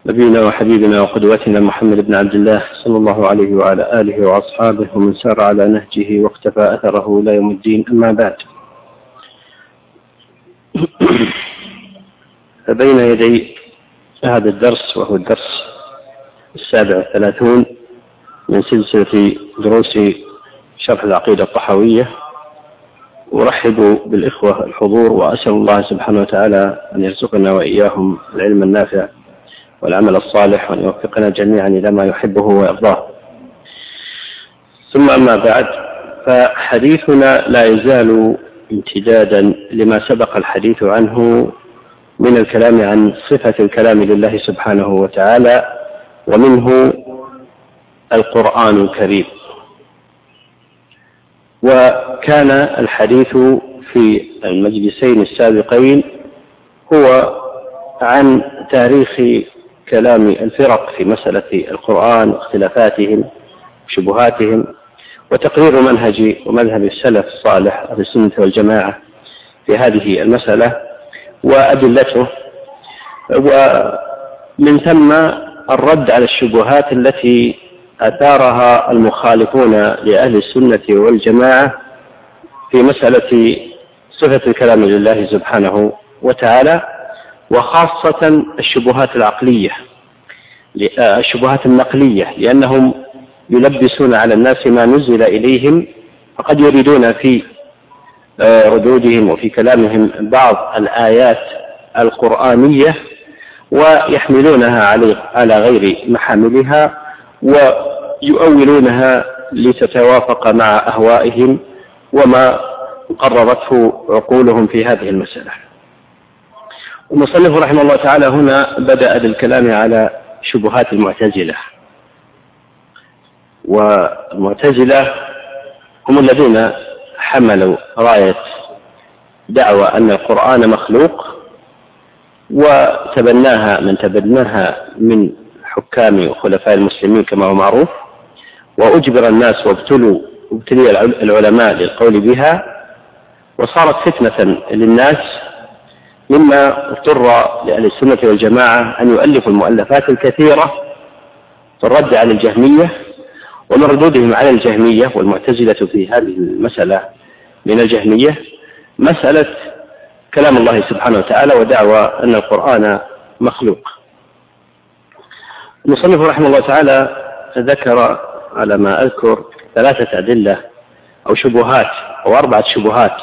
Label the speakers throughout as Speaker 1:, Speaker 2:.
Speaker 1: نبينا وحبيبنا وقدوتنا محمد بن عبد الله صلى الله عليه وعلى آله وأصحابه ومن سار على نهجه واقتفى أثره إلى يوم الدين. أما بعد، فبين يدي هذا الدرس، وهو الدرس 37 من سلسلة دروس شرح العقيدة الطحاوية، أرحب بالإخوة الحضور، وأسأل الله سبحانه وتعالى أن يرزقنا وإياهم العلم النافع والعمل الصالح، وأن يوفقنا جميعا إلى ما يحبه ويرضاه. ثم أما بعد، فحديثنا لا يزال امتدادا لما سبق الحديث عنه من الكلام عن صفة الكلام لله سبحانه وتعالى، ومنه القرآن الكريم. وكان الحديث في المجلسين السابقين هو عن تاريخ كلام الفرق في مسألة القرآن واختلافاتهم وشبهاتهم، وتقرير منهج ومذهب السلف الصالح أهل السنة والجماعة في هذه المسألة وأدلته، ومن ثم الرد على الشبهات التي أثارها المخالفون لأهل السنة والجماعة في مسألة صفة الكلام لله سبحانه وتعالى، وخاصة الشبهات العقلية، الشبهات النقلية، لأنهم يلبسون على الناس ما نزل إليهم، فقد يريدون في ردودهم وفي كلامهم بعض الآيات القرآنية ويحملونها على غير محاملها، ويؤولونها لتتوافق مع أهوائهم وما قررته عقولهم في هذه المسألة. المصنف رحمه الله تعالى هنا بدأ بالكلام على شبهات المعتزلة. والمعتزلة هم الذين حملوا راية دعوى أن القرآن مخلوق، وتبناها من تبناها من حكام وخلفاء المسلمين كما هو معروف، وأجبر الناس وابتلي العلماء للقول بها، وصارت فتنة للناس، مما اضطر لأهل السنة والجماعة أن يؤلفوا المؤلفات الكثيرة في الرد على الجهمية، ومن ردودهم على الجهمية والمعتزلة في هذه المسألة من الجهمية مسألة كلام الله سبحانه وتعالى ودعوى أن القرآن مخلوق. المصنف رحمه الله تعالى ذكر على ما أذكر 3 أدلة أو شبهات أو 4 شبهات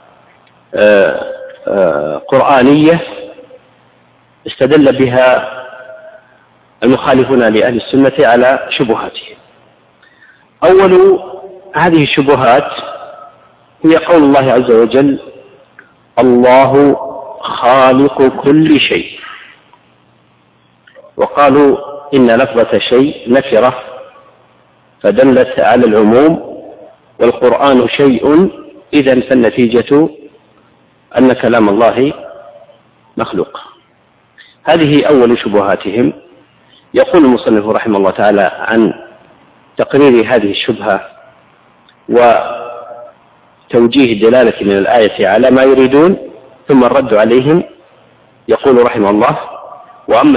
Speaker 1: قرآنية استدل بها المخالفون لأهل السنة على شبهاتهم. أول هذه الشبهات هي قول الله عز وجل: الله خالق كل شيء. وقالوا إن لفظة شيء نكرة فدلت على العموم، والقرآن شيء، إذن فالنتيجة أن كلام الله مخلوق. هذه أول شبهاتهم. يقول المصنف رحمه الله تعالى عن تقرير هذه الشبهة وتوجيه الدلالة من الآية على ما يريدون، ثم الرد عليهم. يقول رحمه الله: وأما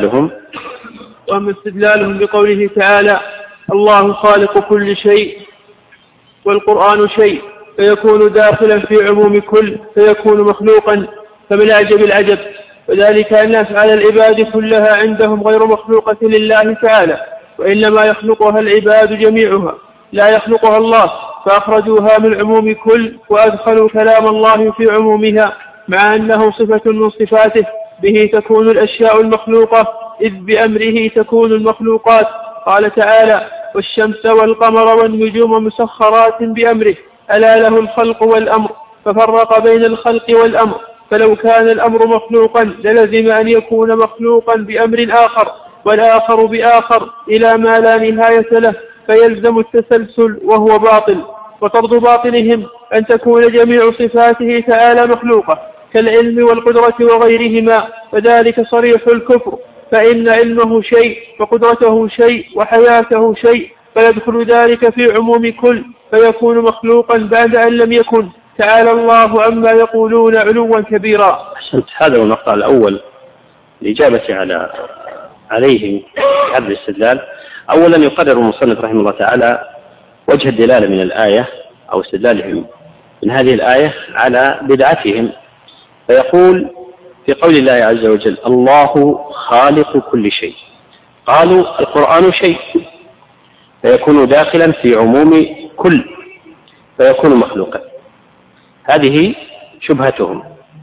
Speaker 1: استدلالهم بقوله تعالى: الله خالق كل شيء، والقرآن شيء، فيكون داخلا في عموم كل، فيكون مخلوقا، فمن أعجب العجب، وذلك أن أفعال العباد كلها عندهم غير مخلوقة لله تعالى، وإنما يخلقها العباد جميعها، لا يخلقها الله، فأخرجوها من عموم كل وأدخلوا كلام الله في عمومها، مع أنه صفة من صفاته، به تكون الأشياء المخلوقة، إذ بأمره تكون المخلوقات. قال تعالى: والشمس والقمر والنجوم مسخرات بأمره، ألا له الخلق والأمر، ففرق بين الخلق والأمر، فلو كان الأمر مخلوقا للزم أن يكون مخلوقا بأمر آخر، والآخر بآخر، إلى ما لا نهاية له، فيلزم التسلسل، وهو باطل. وطرد باطلهم أن تكون جميع صفاته تعالى مخلوقة كالعلم والقدرة وغيرهما، فذلك صريح الكفر، فإن علمه شيء وقدرته شيء وحياته شيء، فيدخل ذلك في عموم كل، فيكون مخلوقا بعد أن لم يكن. تعالى الله عما يقولون علوا كبيرا. أحسنت. هذا هو المقطع الأول الإجابة على
Speaker 2: عليه في هذا الاستدلال. أولا يقرر المصنف رحمه الله تعالى وجه الدلالة من الآية أو استدلالهم من هذه الآية على بدعتهم، فيقول في قول الله عز وجل الله خالق كل شيء، قالوا القرآن شيء فيكون داخلا في عموم كل فيكون مخلوقا. هذه شبهتهم.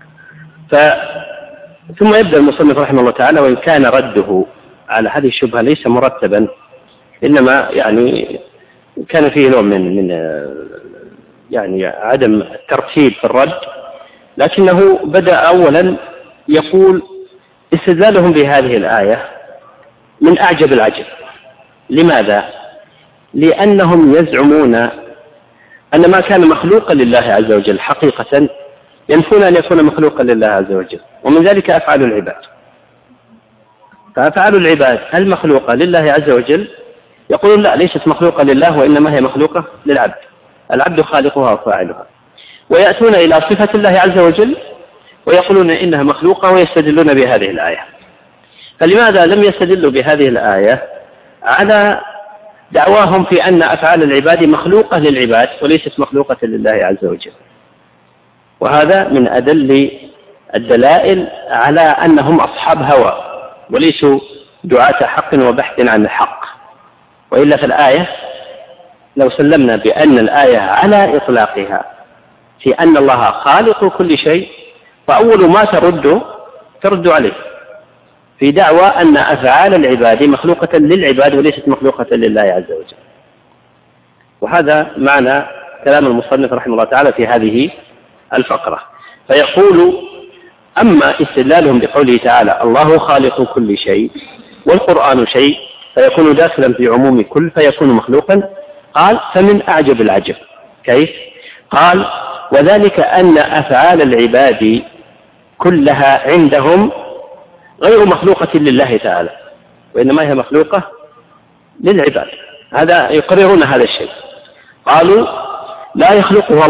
Speaker 2: ثم يبدأ المصنف رحمه الله تعالى، وإن كان رده على هذه الشبهة ليس مرتبا، إنما يعني كان فيه نوع من يعني عدم الترتيب في الرد، لكنه بدأ أولا يقول استدلالهم بهذه الآية من أعجب العجب. لماذا؟ لأنهم يزعمون أن ما كان مخلوقا لله عز وجل حقيقة ينفون أن يكون مخلوقا لله عز وجل، ومن ذلك أفعال العباد. فأفعال العباد هل مخلوقة لله عز وجل؟ يقولون لا، ليست مخلوقة لله وإنما هي مخلوقة للعبد، العبد خالقها وفاعلها. ويأتون إلى صفة الله عز وجل ويقولون إنها مخلوقة ويستدلون بهذه الآية. فلماذا لم يستدلوا بهذه الآية على دعواهم في أن أفعال العباد مخلوقة للعباد وليست مخلوقة لله عز وجل؟ وهذا من أدل الدلائل على أنهم أصحاب هوى وليسوا دعاة حق وبحث عن الحق. وإلا في الآية لو سلمنا بأن الآية على إطلاقها في أن الله خالق كل شيء، فأول ما ترد عليه في دعوى أن أفعال العباد مخلوقة للعباد وليست مخلوقة لله عز وجل. وهذا معنى كلام المصنف رحمه الله تعالى في هذه الفقرة. فيقول أما استدلالهم بقوله تعالى الله خالق كل شيء والقرآن شيء فيكون داخلا في عموم كل فيكون مخلوقا، قال فمن أعجب العجب. كيف؟ قال وذلك أن أفعال العباد كلها عندهم غير مخلوقة لله تعالى وإنما هي مخلوقة للعباد. هذا يقررون هذا الشيء. قالوا لا يخلقها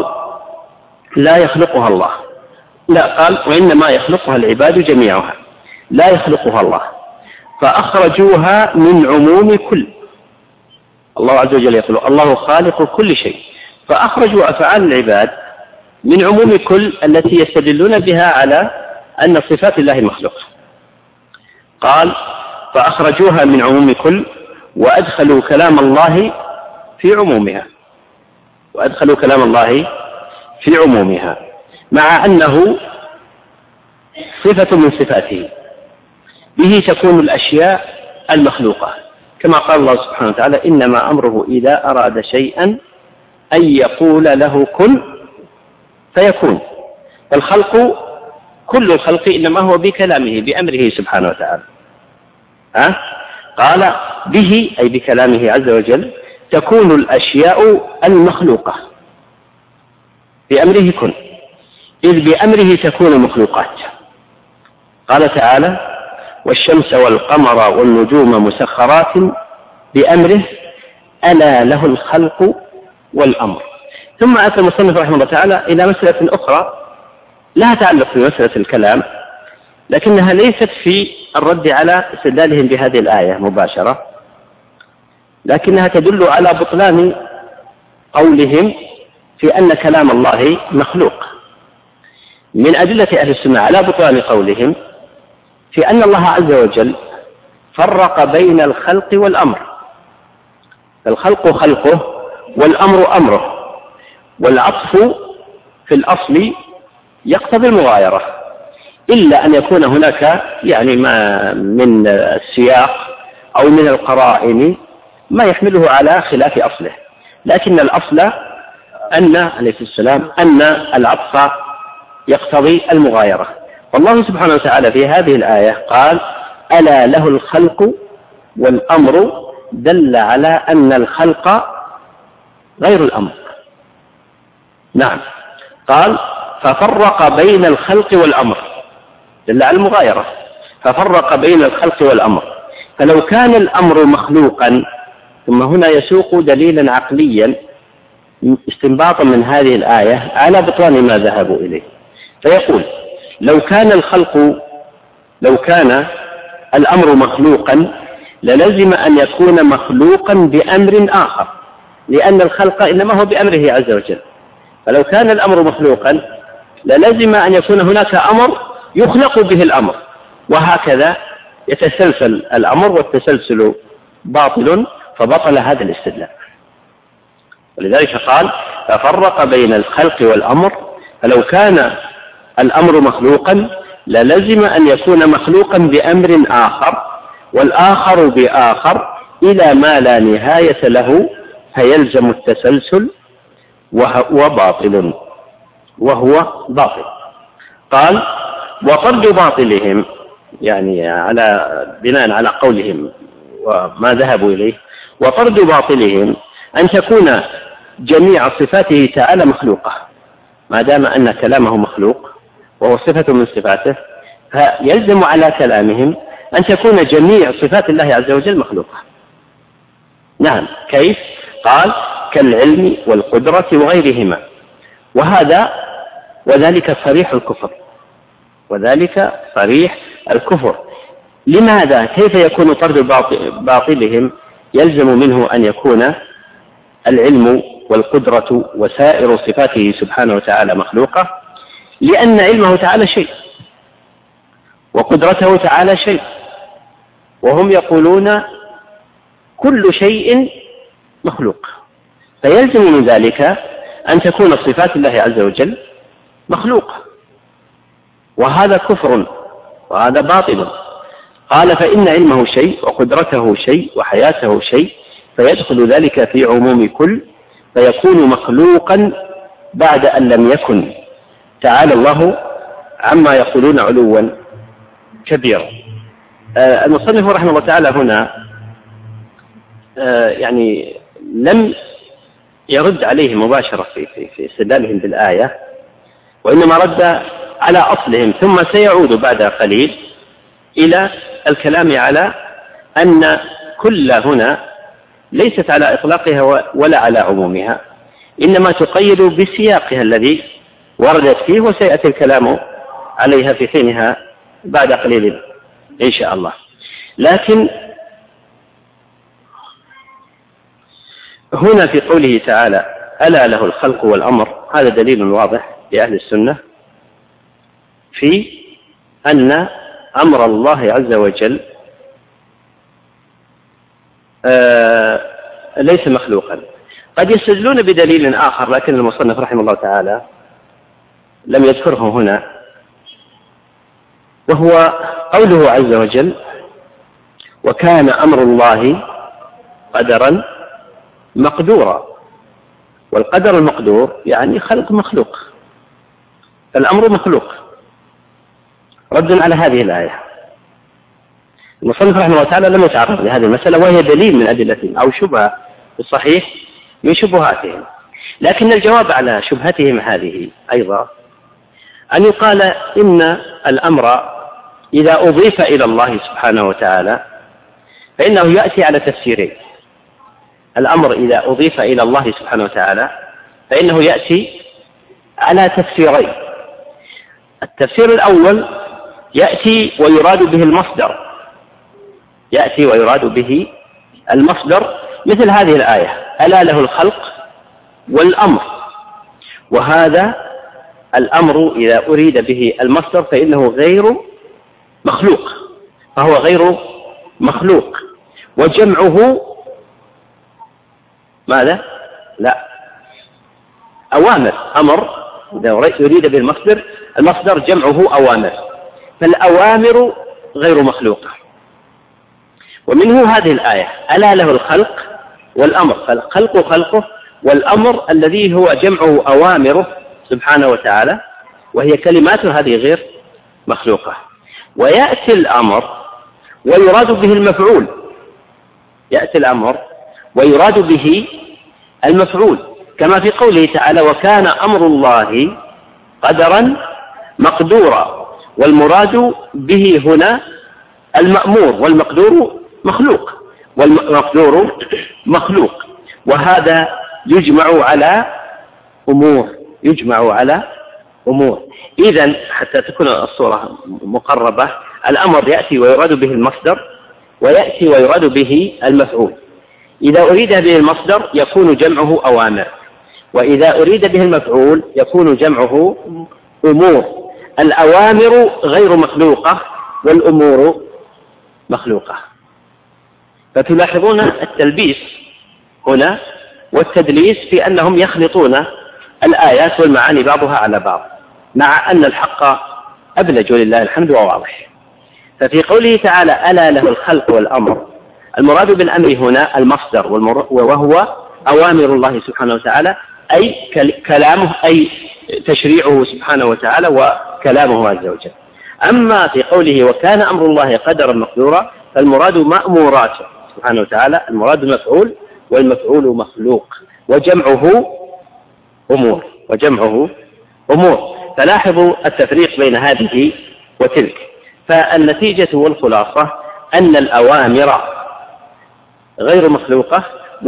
Speaker 2: الله، لا، قال وإنما يخلقها العباد جميعها، لا يخلقها الله، فأخرجوها من عموم كل. الله عز وجل يقول الله خالق كل شيء، فأخرجوا أفعال العباد من عموم كل التي يستدلون بها على أن صفات الله مخلوقة. قال فأخرجوها من عموم كل وأدخلوا كلام الله في عمومها، مع أنه صفة من صفاته، به تكون الأشياء المخلوقة، كما قال الله سبحانه وتعالى إنما أمره إذا أراد شيئا أن يقول له كن فيكون. فالخلق كل الخلق إنما هو بكلامه بأمره سبحانه وتعالى. قال به أي بكلامه عز وجل تكون الأشياء المخلوقة بأمره كن، إذ بأمره تكون مخلوقات. قال تعالى والشمس والقمر والنجوم مسخرات بأمره ألا له الخلق والأمر. ثم أتى المصنف رحمه الله تعالى إلى مسألة أخرى لها تعلق بمسألة الكلام، لكنها ليست في الرد على استدلالهم بهذه الآية مباشرة، لكنها تدل على بطلان قولهم في أن كلام الله مخلوق. من أدلة أهل السنة على بطلان قولهم في أن الله عز وجل فرق بين الخلق والأمر، فالخلق خلقه والأمر أمره، والعطف في الأصل يقتضي المغايرة، إلا أن يكون هناك يعني ما من السياق أو من القرائن ما يحمله على خلاف أصله، لكن الأصل أن عليه السلام أن العطف يقتضي المغايرة. والله سبحانه وتعالى في هذه الآية قال ألا له الخلق والأمر، دل على أن الخلق غير الأمر. نعم، قال ففرق بين الخلق والأمر، دل على المغايرة، ففرق بين الخلق والأمر. فلو كان الأمر مخلوقا، ثم هنا يسوق دليلا عقليا استنباطا من هذه الآية على بطلان ما ذهبوا إليه، فيقول لو كان الأمر مخلوقا للزم أن يكون مخلوقا بأمر آخر، لأن الخلق إنما هو بأمره عز وجل. فلو كان الأمر مخلوقا للزم أن يكون هناك أمر يخلق به الأمر، وهكذا يتسلسل الأمر، والتسلسل باطل، فبطل هذا الاستدلال. ولذلك قال ففرق بين الخلق والأمر، فلو كان الأمر مخلوقا للزم أن يكون مخلوقا بأمر آخر، والآخر بآخر إلى ما لا نهاية له، فيلزم التسلسل وهو باطل. قال وطرد باطلهم، يعني بناء على قولهم وما ذهبوا إليه، وطرد باطلهم أن تكون جميع صفاته تعالى مخلوقة، ما دام أن كلامه مخلوق وهو صفة من صفاته، فيلزم على كلامهم أن تكون جميع صفات الله عز وجل مخلوقة. نعم، كيف؟ قال كالعلم والقدرة وغيرهما، وذلك صريح الكفر. لماذا؟ كيف يكون طرد باطلهم يلزم منه أن يكون العلم والقدرة وسائر صفاته سبحانه وتعالى مخلوقة؟ لأن علمه تعالى شيء، وقدرته تعالى شيء، وهم يقولون كل شيء مخلوق، فيلزم من ذلك أن تكون صفات الله عز وجل مخلوقة، وهذا كفر وهذا باطل. قال فإن علمه شيء وقدرته شيء وحياته شيء، فيدخل ذلك في عموم كل، فيكون مخلوقا بعد أن لم يكن. تعالى الله عما يقولون علوا كبيرا. المصنف رحمه الله تعالى هنا يعني لم يرد عليهم مباشرة في استدلالهم بالآية، وإنما رد على أصلهم، ثم سيعود بعد قليل إلى الكلام على أن كل هنا ليست على إطلاقها ولا على عمومها، إنما تقيد بسياقها الذي وردت فيه، وسيأتي الكلام عليها في حينها بعد قليل إن شاء الله. لكن هنا في قوله تعالى ألا له الخلق والأمر، هذا دليل واضح لأهل السنة في أن أمر الله عز وجل ليس مخلوقا. قد يستدلون بدليل آخر، لكن المصنف رحمه الله تعالى لم يذكره هنا، وهو قوله عز وجل وكان أمر الله قدرا مقدورا. والقدر المقدور يعني خلق مخلوق، الأمر مخلوق. رد على هذه الآية، المصنف رحمه الله تعالى لم يتعرض لهذه المسألة، وهي دليل من أدلتهم أو شبهة الصحيح من شبهاتهم. لكن الجواب على شبهتهم هذه أيضا أن يقال إن الأمر إذا أضيف إلى الله سبحانه وتعالى فإنه يأتي على تفسيرين. الأمر إذا أضيف إلى الله سبحانه وتعالى فإنه يأتي على تفسيرين. التفسير الأول يأتي ويراد به المصدر، مثل هذه الآية ألا له الخلق والأمر، وهذا الأمر إذا أريد به المصدر فإنه غير مخلوق، وجمعه ماذا؟ لا، أوامر. أمر إذا يريد به المصدر جمعه أوامر، فالأوامر غير مخلوقة. ومنه هذه الآية ألا له الخلق والأمر، فالخلق خلقه، والأمر الذي هو جمعه أوامره سبحانه وتعالى، وهي كلمات هذه غير مخلوقة. ويأتي الأمر ويراد به المفعول، كما في قوله تعالى وكان أمر الله قدرا مقدورا، والمراد به هنا المأمور، والمقدور مخلوق، وهذا يجمع على أمور. إذن حتى تكون الصورة مقربة، الأمر يأتي ويراد به المصدر، ويأتي ويراد به المفعول. إذا أريد به المصدر يكون جمعه أوامر، وإذا أريد به المفعول يكون جمعه أمور. الأوامر غير مخلوقة والأمور مخلوقة. فتلاحظون التلبيس هنا والتدليس في أنهم يخلطون الآيات والمعاني بعضها على بعض، مع أن الحق أبلج ولله الحمد وواضح. ففي قوله تعالى ألا له الخلق والأمر، المراد بالأمر هنا المصدر وهو أوامر الله سبحانه وتعالى، أي كلامه، أي تشريعه سبحانه وتعالى وكلامه عز وجل. أما في قوله وكان أمر الله قدرا مقدورا، فالمراد مأموراته سبحانه وتعالى، المراد مفعول، والمفعول مخلوق، وجمعه أمور. فلاحظوا التفريق بين هذه وتلك. فالنتيجة والخلاصة أن الأوامر غير مخلوقة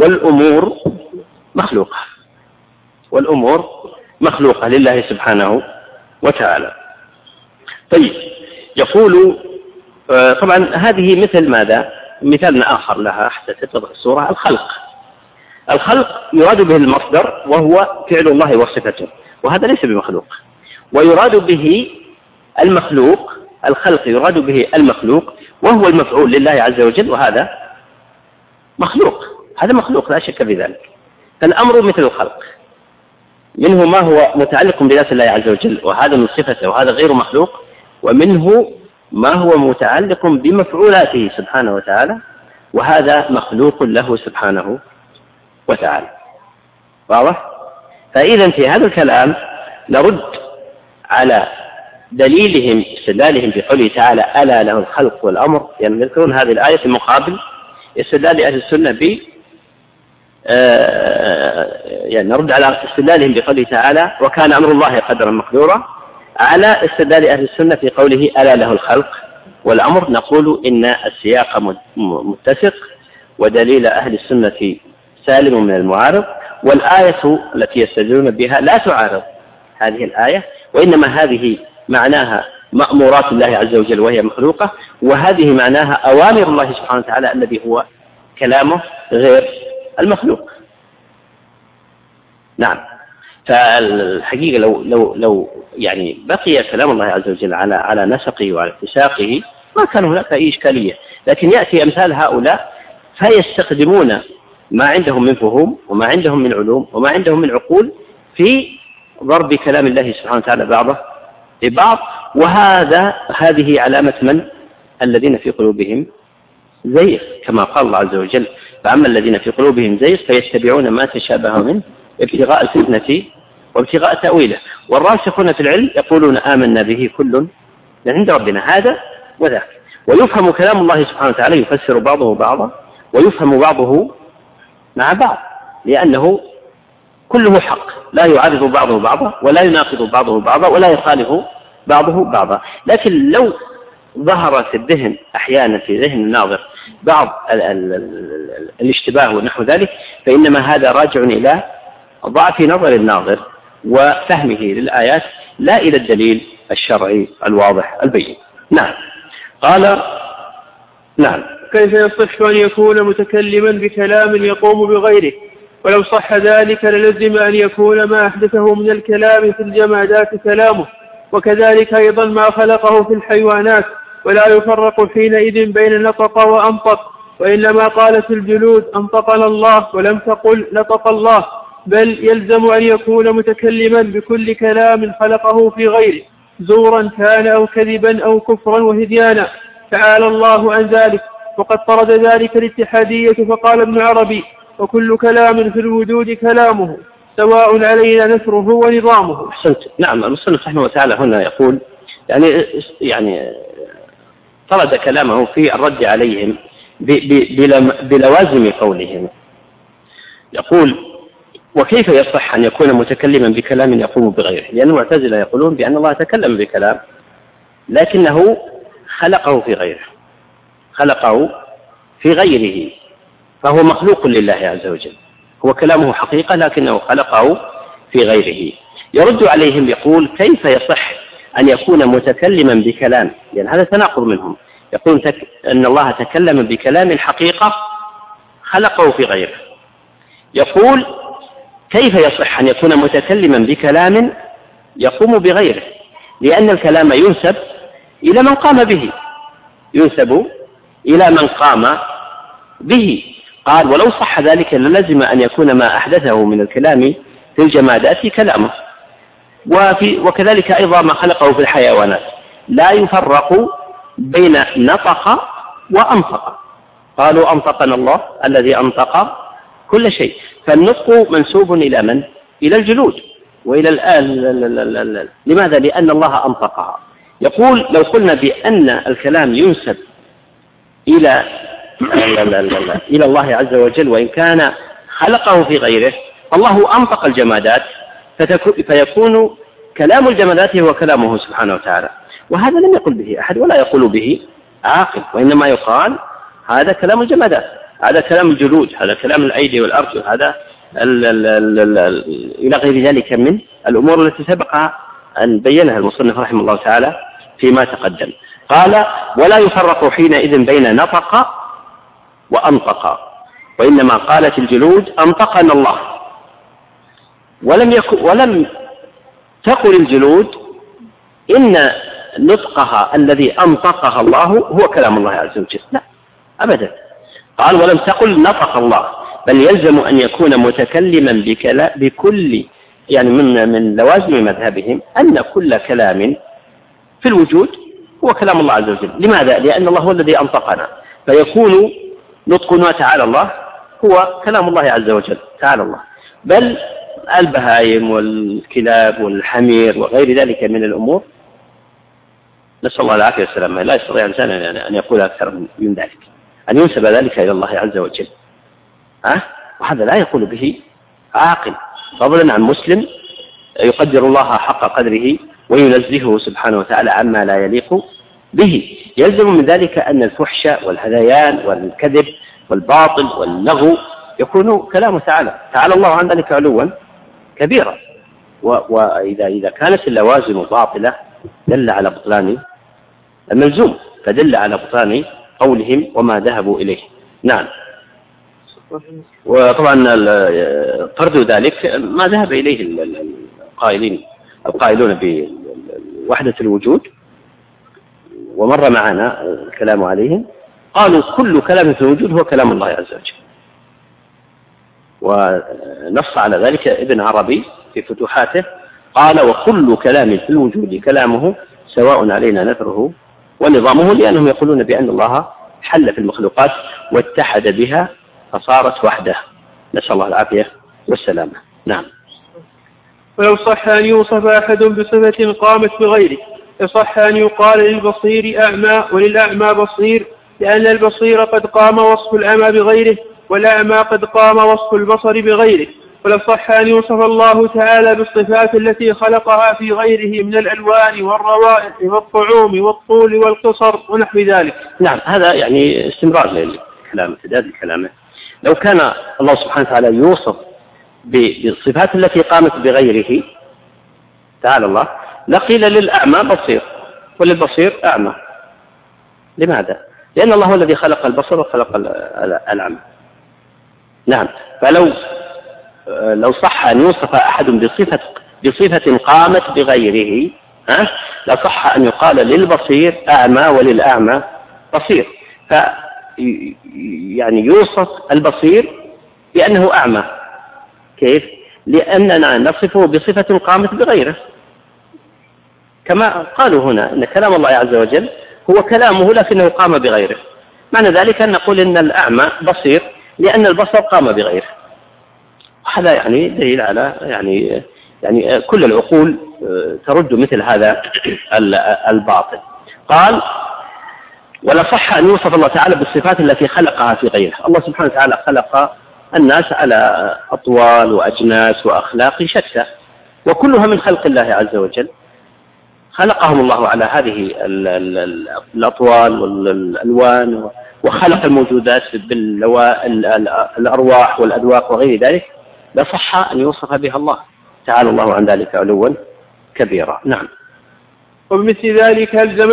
Speaker 2: والأمور مخلوقة لله سبحانه وتعالى. طيب، يقول طبعا هذه مثل ماذا؟ مثال آخر لها حتى تتضح الصورة. الخلق يراد به المصدر وهو فعل الله وصفته، وهذا ليس بمخلوق. ويراد به المخلوق، الخلق يراد به المخلوق وهو المفعول لله عز وجل، وهذا مخلوق، هذا مخلوق لا شك في ذلك. فالأمر مثل الخلق، منه ما هو متعلق بذات الله عز وجل وهذا من صفته وهذا غير مخلوق، ومنه ما هو متعلق بمفعولاته سبحانه وتعالى وهذا مخلوق له سبحانه وتعالى. واضح؟ فإذا في هذا الكلام نرد على دليلهم استدلالهم في قوله تعالى ألا له الخلق والأمر، يعني يذكرون هذه الآية في مقابل استدلال أهل السنة يعني نرد على استدلالهم بقوله تعالى وكان أمر الله قدرا مقدورا على استدلال أهل السنة في قوله ألا له الخلق والأمر. نقول إن السياق متسق ودليل أهل السنة سالم من المعارض، والآية التي يستدلون بها لا تعارض هذه الآية، وإنما هذه معناها مأمورات الله عز وجل وهي مخلوقة، وهذه معناها أوامر الله سبحانه وتعالى الذي هو كلامه غير المخلوق. نعم. فالحقيقة لو يعني بقي كلام الله عز وجل على نسقه وعلى اتساقه ما كان هناك أي إشكالية، لكن يأتي أمثال هؤلاء فيستخدمون ما عندهم من فهوم وما عندهم من علوم وما عندهم من عقول في ضرب كلام الله سبحانه وتعالى بعضه لبعض، هذه علامة من؟ الذين في قلوبهم زيغ، كما قال الله عز وجل فأما الذين في قلوبهم زيغ فيتبعون ما تشابه منه ابتغاء الفتنة وابتغاء تأويله، والراسخون في العلم يقولون آمنا به كل من عند ربنا، هذا وذاك. ويفهم كلام الله سبحانه وتعالى يفسر بعضه بعضا ويفهم بعضه مع بعض، لأنه كله حق لا يعارض بعضه بعضا ولا يناقض بعضه بعضا ولا يخالف بعضه بعضا. لكن لو ظهر في الذهن أحيانا في ذهن الناظر بعض الاشتباه ونحو ذلك، فإنما هذا راجع إلى ضعف نظر الناظر وفهمه للآيات لا إلى الدليل الشرعي الواضح البين. نعم. قال نعم.
Speaker 1: كيف يصح أن يكون متكلما بكلام يقوم بغيره؟ ولو صح ذلك للزم أن يكون ما أحدثه من الكلام في الجمادات كلامه، وكذلك أيضا ما خلقه في الحيوانات، ولا يفرق حينئذ بين نطق وأنطق، وإنما قالت الجلود أنطقنا الله ولم تقل نطق الله، بل يلزم أن يكون متكلما بكل كلام خلقه في غيره، زورا كان أو كذبا أو كفرا وهديانا، تعالى الله عن ذلك. وقد طرد ذلك الاتحادية فقال ابن عربي وكل كلام في الوجود كلامه سواء علينا نثره ونظامه.
Speaker 2: أحسنت. نعم. المصنف رحمه الله تعالى هنا يقول يعني طرد كلامه في الرد عليهم بلوازم قولهم. يقول وكيف يصح أن يكون متكلما بكلام يقوم بغيره؟ لأن المعتزلة يقولون بأن الله تكلم بكلام لكنه خلقه في غيره فهو مخلوق لله عز وجل، هو كلامه حقيقة لكنه خلقه في غيره. يرد عليهم يقول كيف يصح أن يكون متكلما بكلام، لأن هذا تناقض منهم. يقول أن الله تكلم بكلام حقيقة خلقه في غيره. يقول كيف يصح أن يكون متكلما بكلام يقوم بغيره، لأن الكلام ينسب إلى من قام به، ينسب إلى من قام به. قال ولو صح ذلك للزم أن يكون ما أحدثه من الكلام في الجمادات كلامه، وكذلك أيضا ما خلقه في الحيوانات لا يفرق بين نطق وأنطق. قالوا أنطقنا الله الذي أنطق كل شيء، فالنطق منسوب إلى من؟ إلى الجلود وإلى الآل. لماذا؟ لأن الله أنطقها. يقول لو قلنا بأن الكلام ينسب إلى الله عز وجل وإن كان خلقه في غيره، الله أنطق الجمادات، فيكون كلام الجمادات هو كلامه سبحانه وتعالى، وهذا لم يقل به أحد ولا يقول به عاقل، وإنما يقال هذا كلام الجمادات، هذا كلام الجلود، هذا كلام الأيدي والأرجل، هذا إلى غير ذلك من الأمور التي سبق أن بينها المصنف رحمه الله تعالى فيما تقدم. قال ولا يفرق حينئذ بين نطق وأنطق، وإنما قالت الجلود أنطقنا الله، ولم تقل الجلود إن نطقها الذي أنطقها الله هو كلام الله عز وجل، لا أبدا. قال ولم تقل نطق الله، بل يلزم أن يكون متكلما بكل، يعني من لوازم مذهبهم أن كل كلام في الوجود هو كلام الله عز وجل. لماذا؟ لأن الله هو الذي أنطقنا، فيكون نطقنا تعالى الله هو كلام الله عز وجل تعالى الله. بل البهائم والكلاب والحمير وغير ذلك من الأمور نسأل الله العافية والسلامة لا يستطيع الإنسان أن يقول أكثر من ذلك، أن ينسب ذلك إلى الله عز وجل، وهذا لا يقول به عاقل، فضلا عن مسلم يقدر الله حق قدره وينزهه سبحانه وتعالى عما لا يليق به. يلزم من ذلك أن الفحش والهذيان والكذب والباطل واللغو يكون كلامه تعالى الله عن ذلك علوا كبيرا. وإذا كانت اللوازم باطلة دل على بطلان الملزوم، فدل على بطلان قولهم وما ذهبوا إليه. نعم. وطبعا فرض ذلك ما ذهب إليه القائلون بوحدة الوجود، ومر معنا الكلام عليهم، قالوا كل كلام في الوجود هو كلام الله عز وجل، ونص على ذلك ابن عربي في فتوحاته، قال وكل كلام في الوجود كلامه سواء علينا نثره ونظامه، لأنهم يقولون بأن الله حل في المخلوقات واتحد بها فصارت وحده، نسأل الله العافية والسلامة. نعم.
Speaker 1: ولو صح أن يوصف أحد بصفة قامت بغيره يصح أن يقال للبصير أعمى وللأعمى بصير، لأن البصير قد قام وصف الأعمى بغيره، والأعمى قد قام وصف البصر بغيره. ولو صح أن يوصف الله تعالى بالصفات التي خلقها في غيره من الألوان والروائح والطعوم والطول والقصر ونحو ذلك.
Speaker 2: نعم، هذا يعني استمرار للكلام، امتداد لكلامه. لو كان الله سبحانه وتعالى يوصف بالصفات التي قامت بغيره تعالى الله لقيل للأعمى بصير وللبصير أعمى. لماذا؟ لأن الله هو الذي خلق البصر وخلق الأعمى. نعم. فلو صح أن يوصف أحد بصفة قامت بغيره لصح أن يقال للبصير أعمى وللأعمى بصير، يعني يوصف البصير بأنه أعمى. كيف؟ لأننا نصفه بصفة قامت بغيره، كما قالوا هنا أن كلام الله عز وجل هو كلامه لكنه قام بغيره. معنى ذلك أن نقول إن الأعمى بصير لأن البصر قام بغيره. هذا يعني دليل على يعني كل العقول ترد مثل هذا الباطل. قال ولا صح أن يوصف الله تعالى بالصفات التي خلقها في غيره. الله سبحانه وتعالى خلق الناس على أطوال وأجناس وأخلاق شتى، وكلها من خلق الله عز وجل. خلقهم الله على هذه الأطوال والألوان، وخلق الموجودات بالأرواح والأذواق وغير ذلك، لا صح أن يوصف بها الله. تعالى الله عن ذلك علوا كبيرا. نعم.
Speaker 1: وبمثل ذلك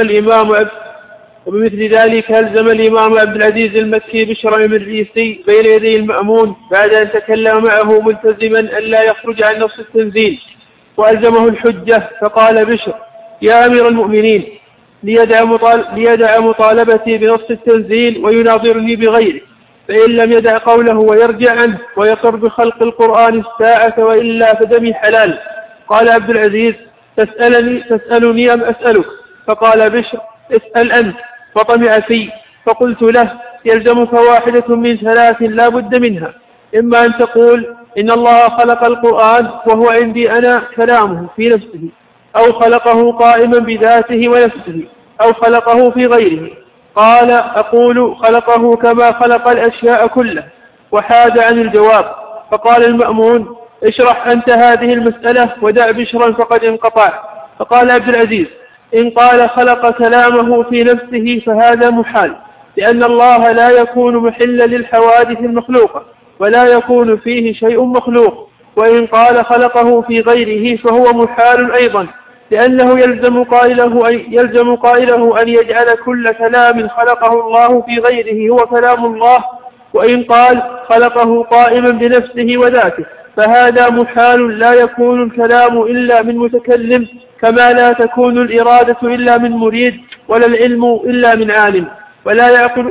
Speaker 1: هلزم الإمام عبد العزيز المكي بشر المريسي بين يدي المأمون بعد أن تكلم معه ملتزما أن لا يخرج عن نص التنزيل، وألزمه الحجة فقال بشر: يا أمير المؤمنين، ليدع مطالبتي بنص التنزيل ويناظرني بغيره، فإن لم يدع قوله ويرجع عنه ويقر بخلق القرآن الساعة وإلا فدمي حلال. قال عبد العزيز: تسألني أم أسألك؟ فقال بشر: اسأل أنت. فطمع في، فقلت له: يلزمك واحدة من ثلاث لا بد منها، إما أن تقول إن الله خلق القرآن وهو عندي أنا كلامه في نفسه، أو خلقه قائما بذاته ونفسه، أو خلقه في غيره. قال: أقول خلقه كما خلق الأشياء كلها، وحاد عن الجواب. فقال المأمون: اشرح أنت هذه المسألة ودع بشرا فقد انقطع. فقال عبد العزيز: إن قال خلق كلامه في نفسه فهذا محال، لأن الله لا يكون محلا للحوادث المخلوقة ولا يكون فيه شيء مخلوق. وإن قال خلقه في غيره فهو محال أيضا، لأنه يلزم قائله أن يجعل كل كلام خلقه الله في غيره هو كلام الله. وإن قال خلقه قائما بنفسه وذاته فهذا محال، لا يكون الكلام إلا من متكلم، كما لا تكون الإرادة إلا من مريد، ولا العلم إلا من عالم، ولا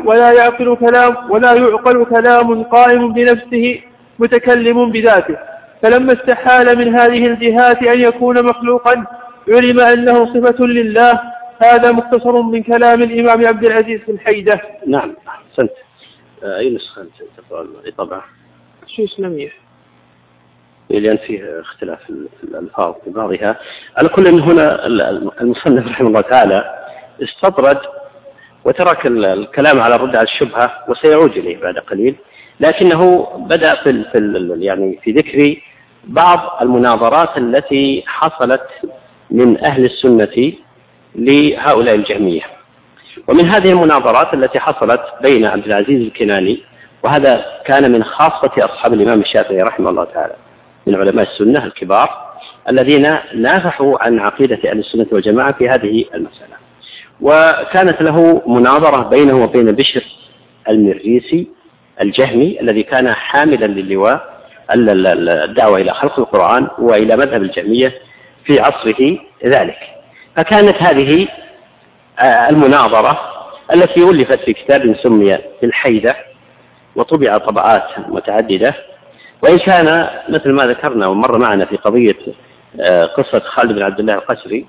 Speaker 1: يعقل كلام قائم بنفسه متكلم بذاته. فلما استحال من هذه الجهات أن يكون مخلوقا علم أنه صفة لله. هذا مختصر من كلام الإمام عبد العزيز في الحيدة.
Speaker 2: نعم. أحسنت. أي نسخة طبعا؟
Speaker 1: شو إسلامية؟
Speaker 2: لأن فيه اختلاف في الألفاظ في بعضها. على كل إن هنا المصنف رحمه الله تعالى استطرد وترك الكلام على الرد على الشبهة وسيعود إليه بعد قليل، لكنه بدأ في ذكر بعض المناظرات التي حصلت من أهل السنة لهؤلاء الجهمية. ومن هذه المناظرات التي حصلت بين عبد العزيز الكناني، وهذا كان من خاصة أصحاب الإمام الشافعي رحمه الله تعالى من علماء السنة الكبار الذين نافحوا عن عقيدة أهل السنة والجماعة في هذه المسألة. وكانت له مناظرة بينه وبين بشر المريسي الجهمي الذي كان حاملا للواء الدعوة إلى خلق القرآن وإلى مذهب الجهمية في عصره ذلك. فكانت هذه المناظرة التي ألفت في كتاب سمي بالحيدة وطبع طبعات متعددة، وإن كان مثل ما ذكرنا ومر معنا في قضية قصة خالد بن عبد الله القسري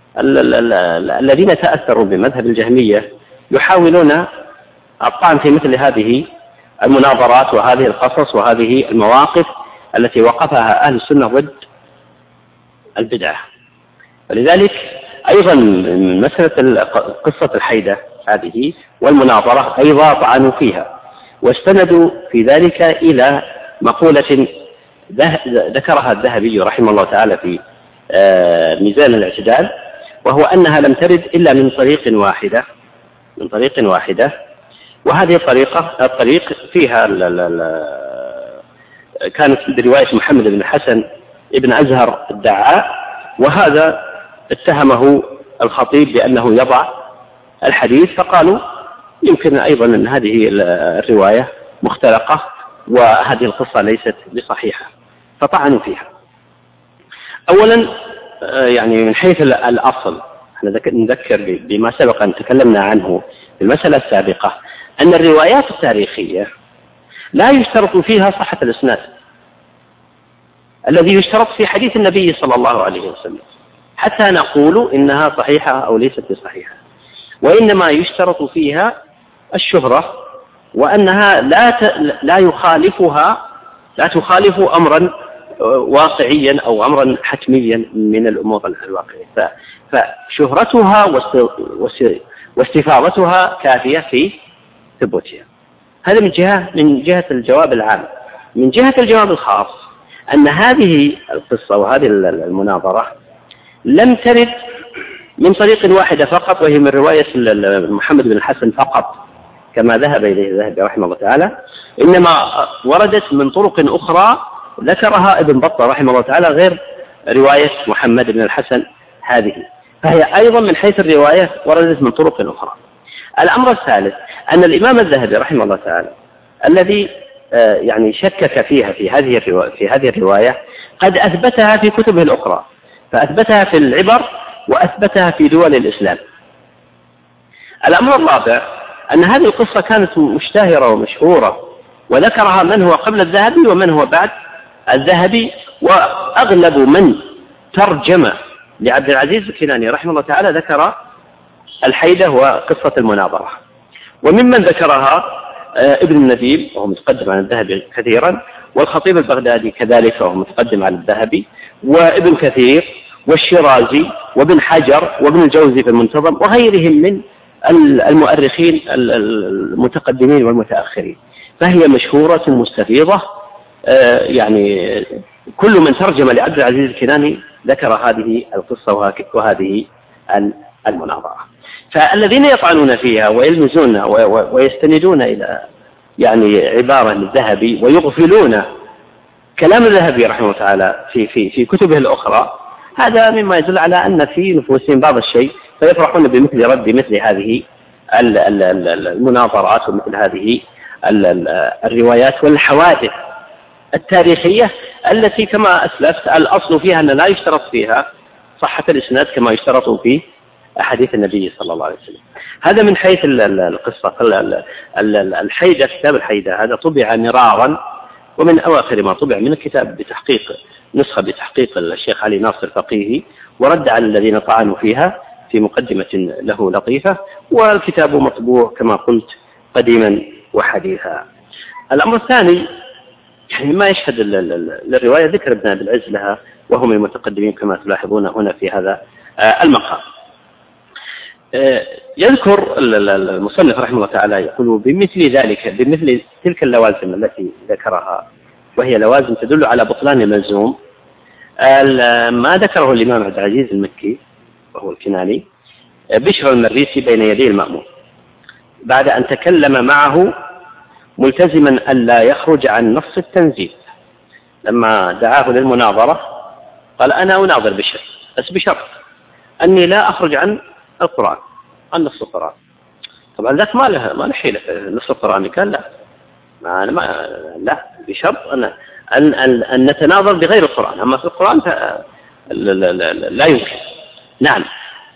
Speaker 2: الذين تأثروا بمذهب الجهمية يحاولون الطعن في مثل هذه المناظرات وهذه القصص وهذه المواقف التي وقفها أهل السنة ضد البدعة. ولذلك أيضا مسألة قصة الحيدة هذه والمناظرة أيضا طعنوا فيها، واستندوا في ذلك إلى مقولة ذكرها الذهبي رحمه الله تعالى في ميزان الاعتدال، وهو أنها لم ترد إلا من طريق واحدة، وهذه الطريق فيها كانت برواية محمد بن حسن ابن أزهر الدعاء، وهذا اتهمه الخطيب بأنه يضع الحديث، فقالوا يمكن أيضا أن هذه الرواية مختلقة وهذه القصة ليست بصحيحة، فطعنوا فيها. أولا يعني من حيث الأصل نذكر بما سبق أن تكلمنا عنه في المسألة السابقة، أن الروايات التاريخية لا يشترط فيها صحة الإسناد الذي يشترط في حديث النبي صلى الله عليه وسلم حتى نقول إنها صحيحة أو ليست بصحيحة، وإنما يشترط فيها الشهرة، وأنها لا تخالف أمرا واقعيا أو أمرا حتميا من الأمور الواقعية، فشهرتها واستفاضتها كافية في ثبوتها. هذا من جهة الجواب العام. من جهة الجواب الخاص أن هذه القصة وهذه المناظرة لم ترد من طريق واحدة فقط، وهي من رواية محمد بن الحسن فقط كما ذهب إليه الذهبي رحمه الله تعالى، إنما وردت من طرق أخرى ذكرها ابن بطة رحمه الله تعالى غير رواية محمد بن الحسن هذه، فهي أيضا من حيث الرواية وردت من طرق أخرى. الأمر الثالث أن الإمام الذهبي رحمه الله تعالى الذي يعني شكك فيها في هذه الرواية قد أثبتها في كتبه الأخرى، فأثبتها في العبر وأثبتها في دول الإسلام. الأمر الرابع أن هذه القصة كانت مشتهرة ومشهورة، وذكرها من هو قبل الذهبي ومن هو بعد الذهبي، وأغلب من ترجم لعبد العزيز الكناني رحمه الله تعالى ذكر الحيدة وقصة المناظرة. وممن ذكرها ابن النديم وهو متقدم عن الذهبي كثيرا، والخطيب البغدادي كذلك وهو متقدم عن الذهبي، وابن كثير والشيرازي وابن حجر وابن الجوزي في المنتظم وغيرهم من المؤرخين المتقدمين والمتأخرين. فهي مشهورة مستفيضة، يعني كل من ترجم لعبد العزيز الكناني ذكر هذه القصة وهذه المناظرة. فالذين يطعنون فيها ويلمزون ويستندون إلى يعني عبارة للذهبي ويغفلون كلام الذهبي رحمه الله تعالى في كتبه الأخرى، هذا مما يدل على أن في نفوسهم بعض الشيء، فيفرحون بمثل رد مثل هذه المناظرات ومثل هذه الروايات والحوادث التاريخية التي كما أسلفت الأصل فيها أن لا يشترط فيها صحة الإسناد كما يشترط في أحاديث النبي صلى الله عليه وسلم. هذا من حيث القصة. الحيدة، كتاب الحيدة هذا طبع مرارا، ومن أواخر ما طبع من الكتاب نسخة بتحقيق الشيخ علي ناصر فقيهي، ورد على الذين طعنوا فيها في مقدمة له لطيفة، والكتاب مطبوع كما قلت قديما وحديثا. الأمر الثاني يعني ما يشهد للرواية ذكر ابن أبي العز لها، وهم المتقدمين كما تلاحظون هنا في هذا المقام. يذكر المصنف رحمه الله تعالى يقول بمثل تلك اللوازم التي ذكرها، وهي لوازم تدل على بطلان الملزوم، ما ذكره الإمام عبد العزيز المكي وهو الكناني بشر المريسي بين يدي المأمون بعد أن تكلم معه ملتزما ألا يخرج عن نص التنزيل. لما دعاه للمناظرة قال أنا أناظر بشر، بس بشرط أني لا أخرج عن القرآن، عن نص القرآن. طبعا ذاك ما له حيلة نص القرآن، قال لا بشرط أن نتناظر بغير القرآن، أما في القرآن لا يمكن. نعم،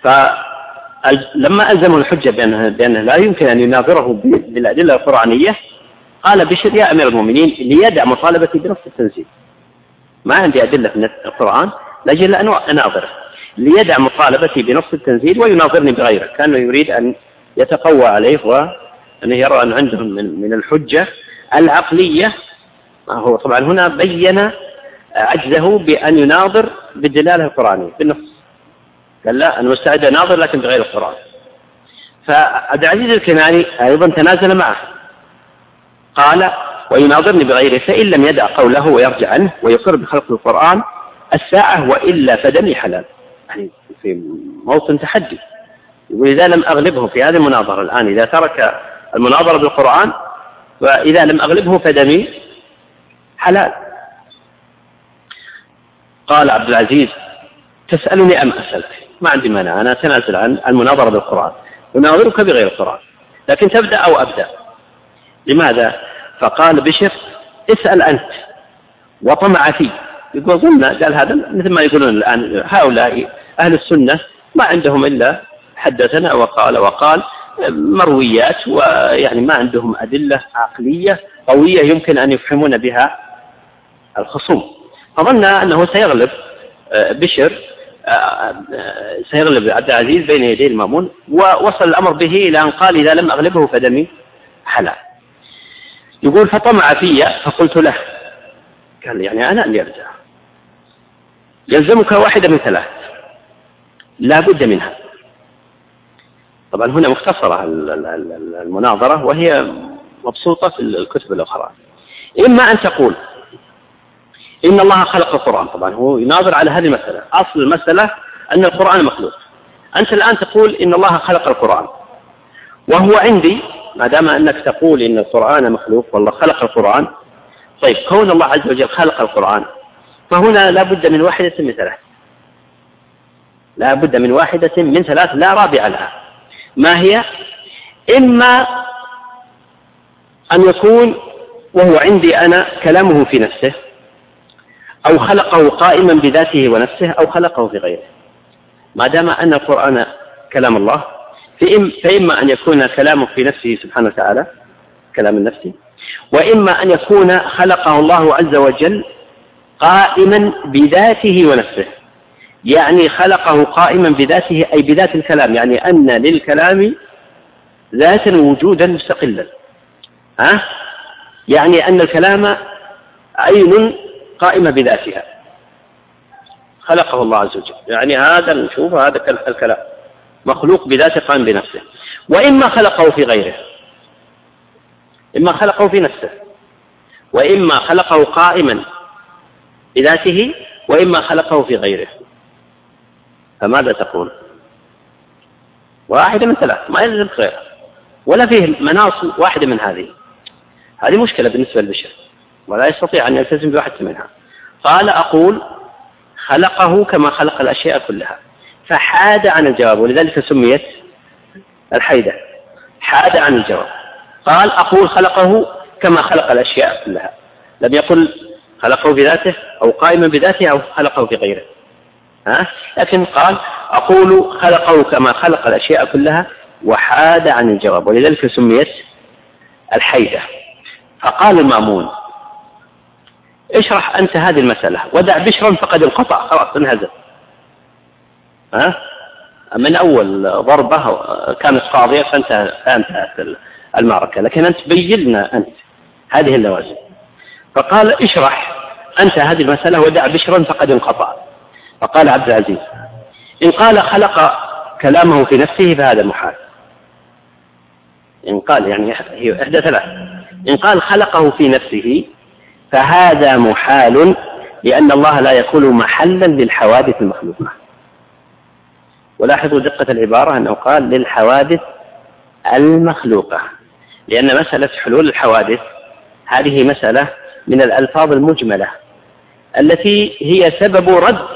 Speaker 2: فلما ألزموا الحجة بأنه لا يمكن أن يناظره بالأدلة القرآنية، قال بشر يا أمير المؤمنين ليدع مطالبتي بنص التنزيل، ما عندي أدلة في القرآن لأجل أن أناظره، ليدع مطالبتي بنص التنزيل ويناظرني بغيره. كانوا يريد أن يتقوى عليه وأن يرى أن عندهم من الحجة العقلية. هو طبعا هنا بين عجزه بأن يناظر بالدلالة القرآنية بالنص، قال لا أنا مستعد أناظر لكن بغير القرآن. فعبد العزيز الكناني أيضا تنازل معه، قال ويناظرني بغيره فإن لم يدع قوله ويرجع عنه ويقر بخلق القرآن الساعة وإلا فدمي حلال. يعني في موطن تحدي، يقول إذا لم أغلبه في هذه المناظرة الآن، إذا ترك المناظرة بالقرآن وإذا لم أغلبه فدمي حلال. قال عبد العزيز تسألني أم أسألك؟ ما عندي مانع، أنا أتنازل عن المناظرة بالقرآن وناظرك بغير القرآن، لكن تبدأ أو أبدأ. لماذا؟ فقال بشر اسأل أنت وطمع فيه. يقول ظلنا، قال هذا مثل ما يقولون الآن هؤلاء أهل السنة ما عندهم إلا حدثنا وقال مرويات، ويعني ما عندهم أدلة عقلية قوية يمكن أن يفهمون بها الخصوم. فظن أنه سيغلب بشر، سيغلب عبد العزيز بين يدي المأمون، ووصل الأمر به إلى أن قال إذا لم أغلبه فدمي حلال. يقول فطمع في فقلت له، قال يعني أنا اللي أرجع، يلزمك واحدة من ثلاث لا بد منها. طبعا هنا مختصرة المناظرة وهي مبسوطة في الكتب الأخرى. إما أن تقول إن الله خلق القرآن، طبعا هو يناظر على هذه المسألة، أصل المسألة أن القرآن مخلوق. أنت الآن تقول إن الله خلق القرآن، وهو عندي ما دام أنك تقول إن القرآن مخلوق والله خلق القرآن، طيب كون الله عز وجل خلق القرآن فهنا لا بد من واحدة من ثلاث، لا بد من واحدة من ثلاث لا رابع لها. ما هي؟ إما أن يكون وهو عندي أنا كلامه في نفسه، أو خلقه قائما بذاته ونفسه، أو خلقه في غيره. ما دام أن القرآن كلام الله فإما أن يكون كلامه في نفسه سبحانه وتعالى كلام النفس، وإما أن يكون خلقه الله عز وجل قائما بذاته ونفسه، يعني خلقه قائما بذاته أي بذات الكلام، يعني أن للكلام ذاتا وجودا مستقلا، يعني أن الكلام عين قائمة بذاتها خلقه الله عز وجل، يعني هذا نشوف هذا الكلام مخلوق بذاته قائم بنفسه. وإما خلقه في غيره، إما خلقه في نفسه، وإما خلقه قائما بذاته، وإما خلقه في غيره. فماذا تقول؟ واحدة من ثلاث، ما يلزم غيره، ولا فيه مناص واحدة من هذه مشكلة بالنسبة للبشر، ولا يستطيع أن يلتزم بواحدة منها. قال أقول خلقه كما خلق الأشياء كلها، فحاد عن الجواب، ولذلك سميت الحيدة، حاد عن الجواب. قال أقول خلقه كما خلق الأشياء كلها، لم يقل خلقه بذاته أو قائما بذاته أو خلقه في غيره، لكن قال أقول خلقه كما خلق الأشياء كلها، وحاد عن الجواب، ولذلك سميت الحيدة. فقال المأمون اشرح أنت هذه المسألة، ودع بشرا فقد انقطع، خلاص انهزم. من أول ضربة كانت قاضية فانتهت المعركة، لكن أنت بين لنا أنت هذه اللوازم. فقال اشرح أنت هذه المسألة ودع بشرا فقد انقطع. فقال عبد العزيز إن قال خلق كلامه في نفسه فهذا محال. إن قال يعني هي إحدى ثلاث، إن قال خلقه في نفسه فهذا محال، لأن الله لا يكون محلا للحوادث المخلوقة. ولاحظوا دقة العبارة أنه قال للحوادث المخلوقة، لأن مسألة حلول الحوادث هذه مسألة من الألفاظ المجملة التي هي سبب رد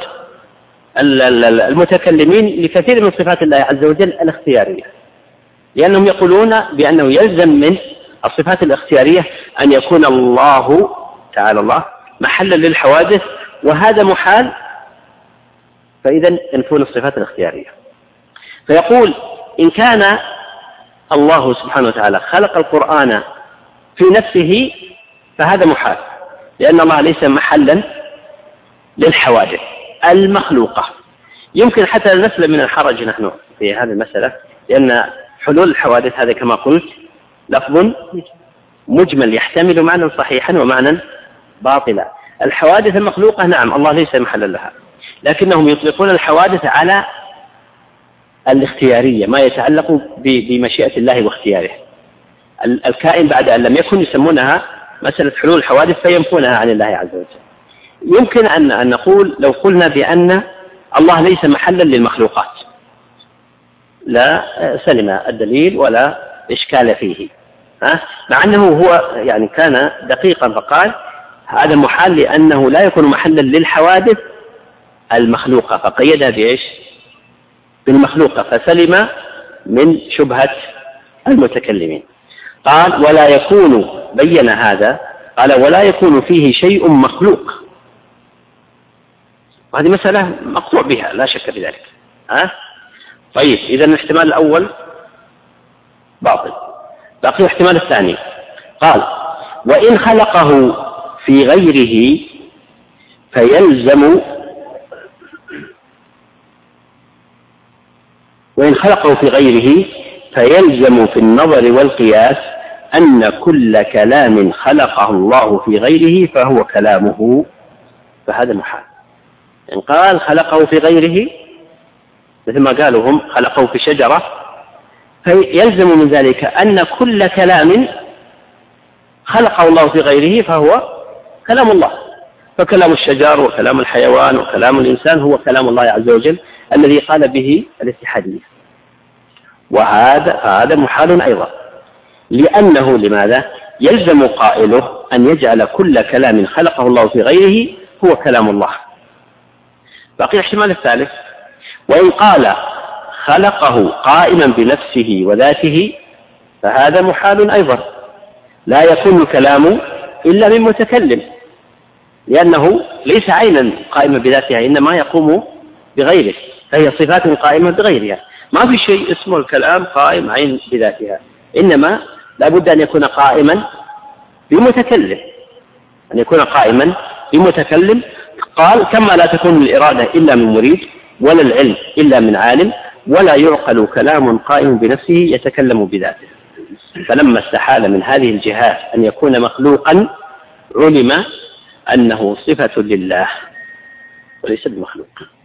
Speaker 2: المتكلمين لكثير من صفات الله عز وجل الاختيارية، لأنهم يقولون بأنه يلزم من الصفات الاختيارية أن يكون الله تعالى الله محلا للحوادث، وهذا محال، فإذا ينفون الصفات الاختيارية. فيقول إن كان الله سبحانه وتعالى خلق القرآن في نفسه فهذا محال، لأن الله ليس محلا للحوادث المخلوقة. يمكن حتى نسلم من الحرج نحن في هذه المسألة، لأن حلول الحوادث هذا كما قلت لفظ مجمل يحتمل معنى صحيحا ومعنى باطلا. الحوادث المخلوقة نعم الله ليس محلا لها، لكنهم يطلقون الحوادث على الاختيارية، ما يتعلق بمشيئة الله واختياره. الكائن بعد أن لم يكن يسمونها مسألة حلول الحوادث فينفونها عن الله عز وجل. يمكن أن نقول لو قلنا بأن الله ليس محلا للمخلوقات لا سلم الدليل ولا إشكال فيه، مع أنه هو يعني كان دقيقا فقال هذا محال لأنه لا يكون محلا للحوادث المخلوقة، فقيدها بإيش؟ بالمخلوقة، فسلم من شبهة المتكلمين. قال ولا يكون، بين هذا قال ولا يكون فيه شيء مخلوق، وهذه مسألة مقطوع بها لا شك في ذلك. طيب إذا الاحتمال الأول باطل، باقي الاحتمال الثاني. قال وإن خلقه في غيره فيلزم، وإن خلقه في غيره فيلزم في النظر والقياس أن كل كلام خلقه الله في غيره فهو كلامه، فهذا محال. إن قال خلقه في غيره مثل ما قالوا هم خلقه في شجرة، فيلزم من ذلك أن كل كلام خلقه الله في غيره فهو كلام الله، فكلام الشجر وكلام الحيوان وكلام الإنسان هو كلام الله عز وجل الذي قال به الاتحادية. وهذا محال أيضا، لأنه لماذا؟ يلزم قائله أن يجعل كل كلام خلقه الله في غيره هو كلام الله. بقي الاحتمال الثالث: وإن قال خلقه قائما بنفسه وذاته فهذا محال أيضا، لا يكون الكلام إلا من متكلم، لأنه ليس عينا قائمة بذاتها، إنما يقوم بغيره، فهي صفات قائمة بغيرها. ما في شيء اسمه الكلام قائم عين بذاتها، إنما لا بد أن يكون قائما بمتكلم، أن يكون قائما بمتكلم. قال: كما لا تكون الإرادة إلا من مريد، ولا العلم إلا من عالم، ولا يعقل كلام قائم بنفسه يتكلم بذاته. فلما استحال من هذه الجهات أن يكون مخلوقا علم أنه صفة لله وليس بمخلوق.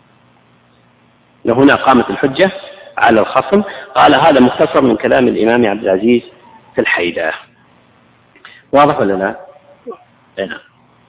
Speaker 2: هنا قامت الحجة على الخصم. قال: هذا مختصر من كلام الإمام عبد العزيز في الحيدة. واضح ولا لا؟ نعم.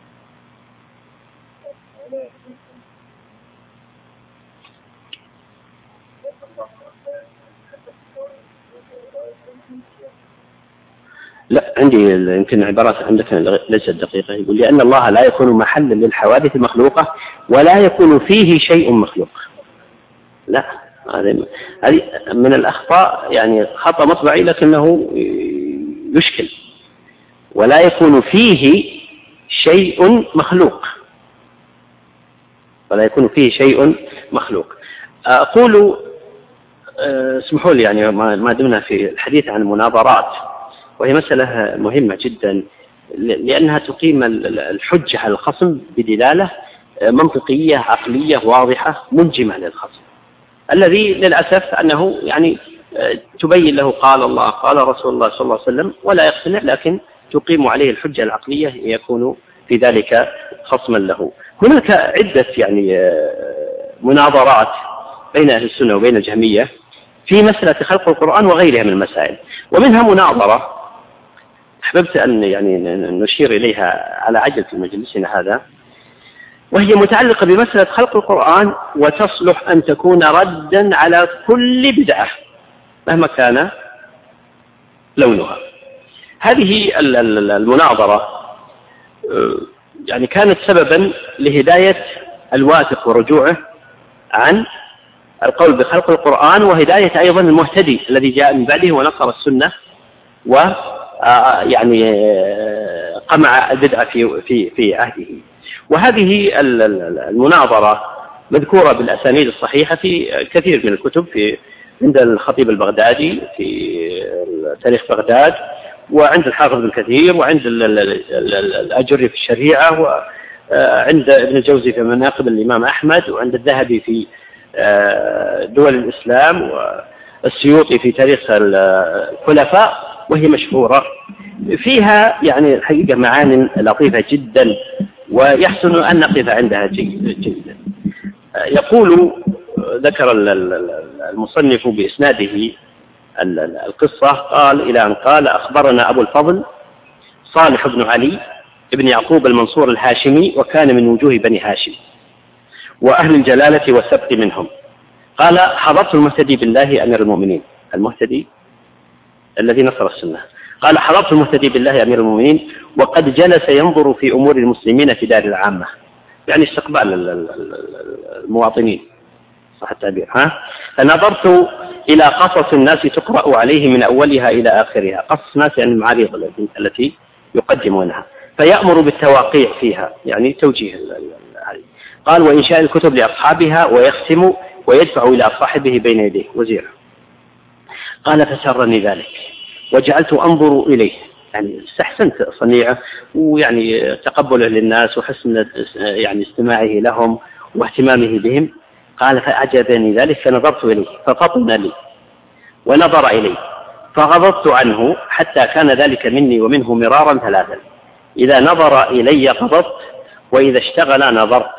Speaker 2: لا، عندي يمكن عبارات عندك ليست دقيقة. يقول: لأن الله لا يكون محلا للحوادث مخلوقة ولا يكون فيه شيء مخلوق. لا، هذه من الأخطاء، يعني خطأ مطبعي لكنه يشكل. ولا يكون فيه شيء مخلوق، ولا يكون فيه شيء مخلوق. أقول اسمحوا لي، يعني ما دمنا في الحديث عن المناظرات، وهي مسألة مهمة جدا، لأنها تقيم الحجة على الخصم بدلالة منطقية عقلية واضحة منجمة للخصم، الذي للأسف أنه يعني تبين له قال الله قال رسول الله صلى الله عليه وسلم ولا يقتنع، لكن تقيم عليه الحجة العقلية يكون في ذلك خصما له. هناك عدة يعني مناظرات بين أهل السنة وبين الجهمية في مسألة خلق القرآن وغيرها من المسائل، ومنها مناظرة أحببت أن يعني نشير إليها على عجل في مجلسنا هذا، وهي متعلقة بمسألة خلق القرآن، وتصلح أن تكون ردا على كل بدعة مهما كان لونها. هذه المناظرة يعني كانت سببا لهداية الواثق ورجوعه عن القول بخلق القرآن، وهداية أيضا المهتدي الذي جاء من بعده ونصر السنة ويعني قمع البدعة في عهده. وهذه المناظرة مذكورة بالأسانيد الصحيحة في كثير من الكتب، عند الخطيب البغدادي في تاريخ بغداد، وعند الحافظ ابن كثير، وعند الأجري في الشريعة، وعند ابن الجوزي في مناقب الإمام أحمد، وعند الذهبي في دول الإسلام، والسيوطي في تاريخ الخلفاء، وهي مشهورة فيها يعني الحقيقة معان لطيفة جدا، ويحسن أن نقف عندها جدا. يقول ذكر المصنف بإسناده القصة، قال إلى أن قال: أخبرنا أبو الفضل صالح بن علي ابن يعقوب المنصور الهاشمي، وكان من وجوه بني هاشم وأهل الجلالة والسبق منهم. قال: حضرت المهتدي بالله أمير المؤمنين، المهتدي الذي نصر السنة. قال: حضرت المهتدي بالله أمير المؤمنين وقد جلس ينظر في أمور المسلمين في دار العامة، يعني استقبال المواطنين صح التعبير. فنظرت إلى قصص الناس تقرأ عليه من أولها إلى آخرها، قصص الناس يعني المعارض التي يقدمونها، فيأمر بالتواقيع فيها، يعني توجيه. قال: وإنشاء الكتب لأصحابها، ويختم ويدفع إلى صاحبه بين يديه وزيره. قال: فسرني ذلك وجعلت أنظر إليه، يعني استحسنت صنيعه ويعني تقبله للناس وحسن يعني استماعه لهم واهتمامه بهم. قال: فأعجبني ذلك فنظرت إليه ففطن لي ونظر إلي فغضبت عنه حتى كان ذلك مني ومنه مرارا ثلاثا، إذا نظر إلي غضبت وإذا اشتغل نظرت.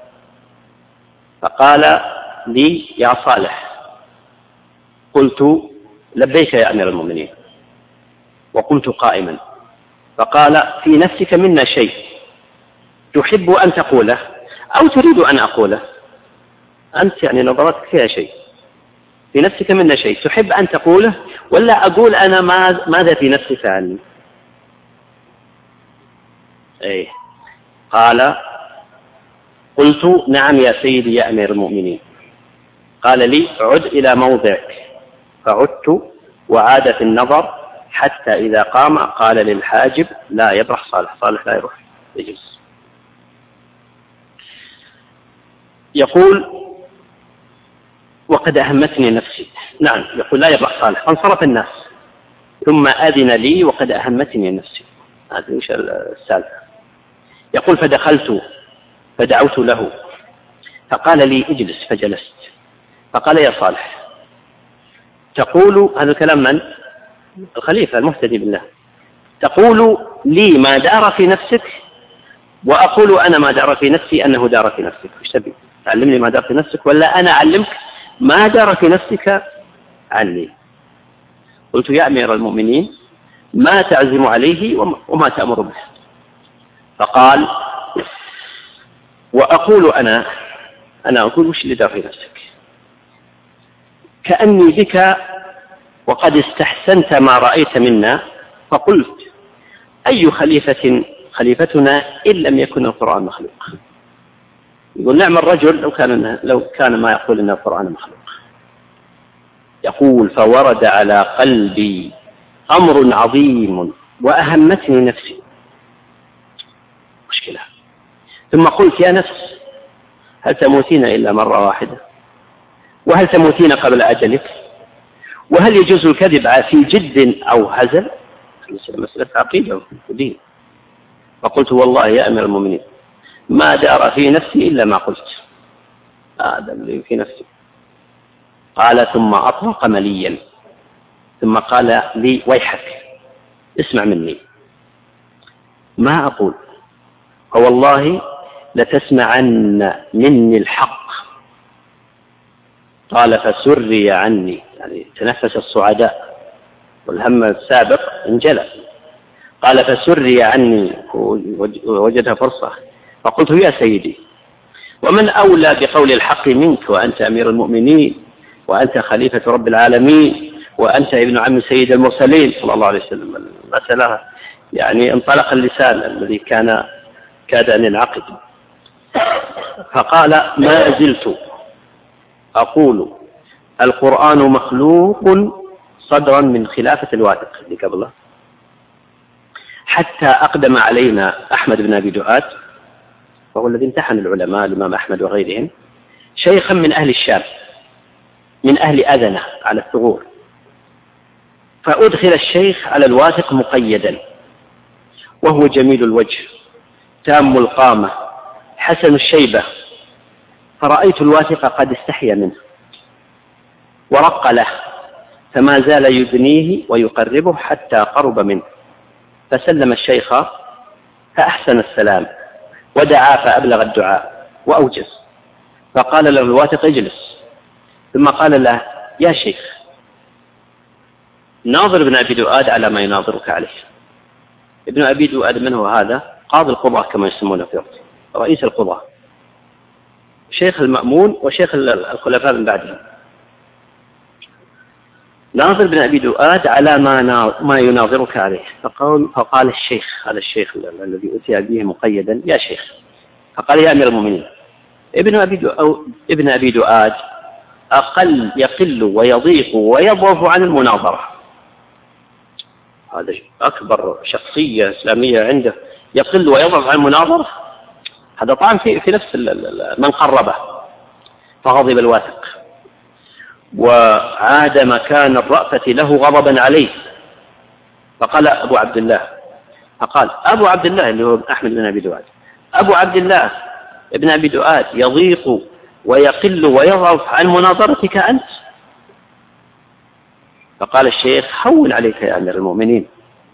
Speaker 2: فقال لي: يا صالح. قلت: لبيك يا أمير المؤمنين. وقمت قائما. فقال: في نفسك منا شيء تحب أن تقوله أو تريد أن أقوله؟ أنت يعني نظرتك فيها شيء، في نفسك منا شيء تحب أن تقوله ولا أقول أنا ماذا في نفسك عني؟ قال: قلت نعم يا سيدي يا أمير المؤمنين. قال لي عد إلى موضعك، فعدت وعاد في النظر حتى إذا قام قال للحاجب لا يبرح صالح، صالح لا يروح يجلس. يقول وقد أهمتني نفسي. نعم، يقول لا يبرح صالح، فانصرف الناس ثم أذن لي وقد أهمتني نفسي. هذا إيش السالفة. يقول فدخلت فدعوت له فقال لي اجلس، فجلست. فقال يا صالح تقول، هذا الكلام من؟ الخليفة المهتدي بالله، تقول لي ما دار في نفسك وأقول أنا ما دار في نفسي أنه دار في نفسك. وش تبي؟ تعلمني ما دار في نفسك ولا أنا أعلمك ما دار في نفسك عني؟ قلت يا أمير المؤمنين ما تعزم عليه وما تأمر به. فقال وأقول أنا أقول وش اللي دار في نفسك؟ كأني بك وقد استحسنت ما رأيت منا، فقلت أي خليفتنا إن لم يكن القرآن مخلوق. يقول نعم الرجل لو كان ما يقول إن القرآن مخلوق. يقول فورد على قلبي أمر عظيم وأهمتني نفسي، مشكلة. ثم قلت يا نفس هل تموتين إلا مرة واحدة؟ وهل تموتين قبل أجلك؟ وهل يجوز الكذب في جد أو هزل؟ مسألة عقيدة ودين. فقلت والله يا أمير المؤمنين ما دار في نفسي إلا ما قلت، هذا اللي في نفسي. قال ثم أطرق مليا ثم قال لي ويحك اسمع مني ما أقول، فوالله لتسمعن مني الحق. قال فسري عني، يعني تنفس الصعداء والهم السابق انجلى. قال فسري عني، وجدها فرصة. فقلت يا سيدي ومن أولى بقول الحق منك وأنت أمير المؤمنين وأنت خليفة رب العالمين وأنت ابن عم سيد المرسلين صلى الله عليه وسلم. المسألة يعني انطلق اللسان الذي كاد أن ينعقد. فقال ما زلت أقول القرآن مخلوق صدرا من خلافة الواثق اللي قبله، حتى أقدم علينا أحمد بن أبي دؤاد، وهو الذي امتحن العلماء الإمام أحمد وغيرهم، شيخا من أهل الشام من أهل أذنة على الثغور، فأدخل الشيخ على الواثق مقيدا، وهو جميل الوجه تام القامة حسن الشيبة، فرأيت الواثق قد استحيا منه ورق له، فما زال يدنيه ويقربه حتى قرب منه، فسلم الشيخ فأحسن السلام ودعا فأبلغ الدعاء وأوجز. فقال له الواثق اجلس، ثم قال له يا شيخ ناظر ابن أبي دؤاد على ما يناظرك عليه. ابن أبي دؤاد من هو هذا؟ قاضي القضاة كما يسمونه في وقته، رئيس القضاة، شيخ المأمون وشيخ الخلفاء من بعدهم. ناظر بن أبي دؤاد على ما يناظرك عليه. فقال الشيخ، هذا الشيخ الذي أتي به مقيدا، يا شيخ. فقال يا أمير المؤمنين ابن أبي دؤاد يقل ويضيق ويضعف عن المناظرة. هذا أكبر شخصية إسلامية عنده، يقل ويضعف عن المناظرة، هذا طعن في نفس من قربه. فغضب الواثق وعاد مكان الرأفة له غضبا عليه. فقال أبو عبد الله اللي هو أحمد بن أبي دؤاد، أبو عبد الله ابن أبي دؤاد يضيق ويقل ويضعف عن مناظرتك أنت؟ فقال الشيخ هون عليك يا أمير المؤمنين،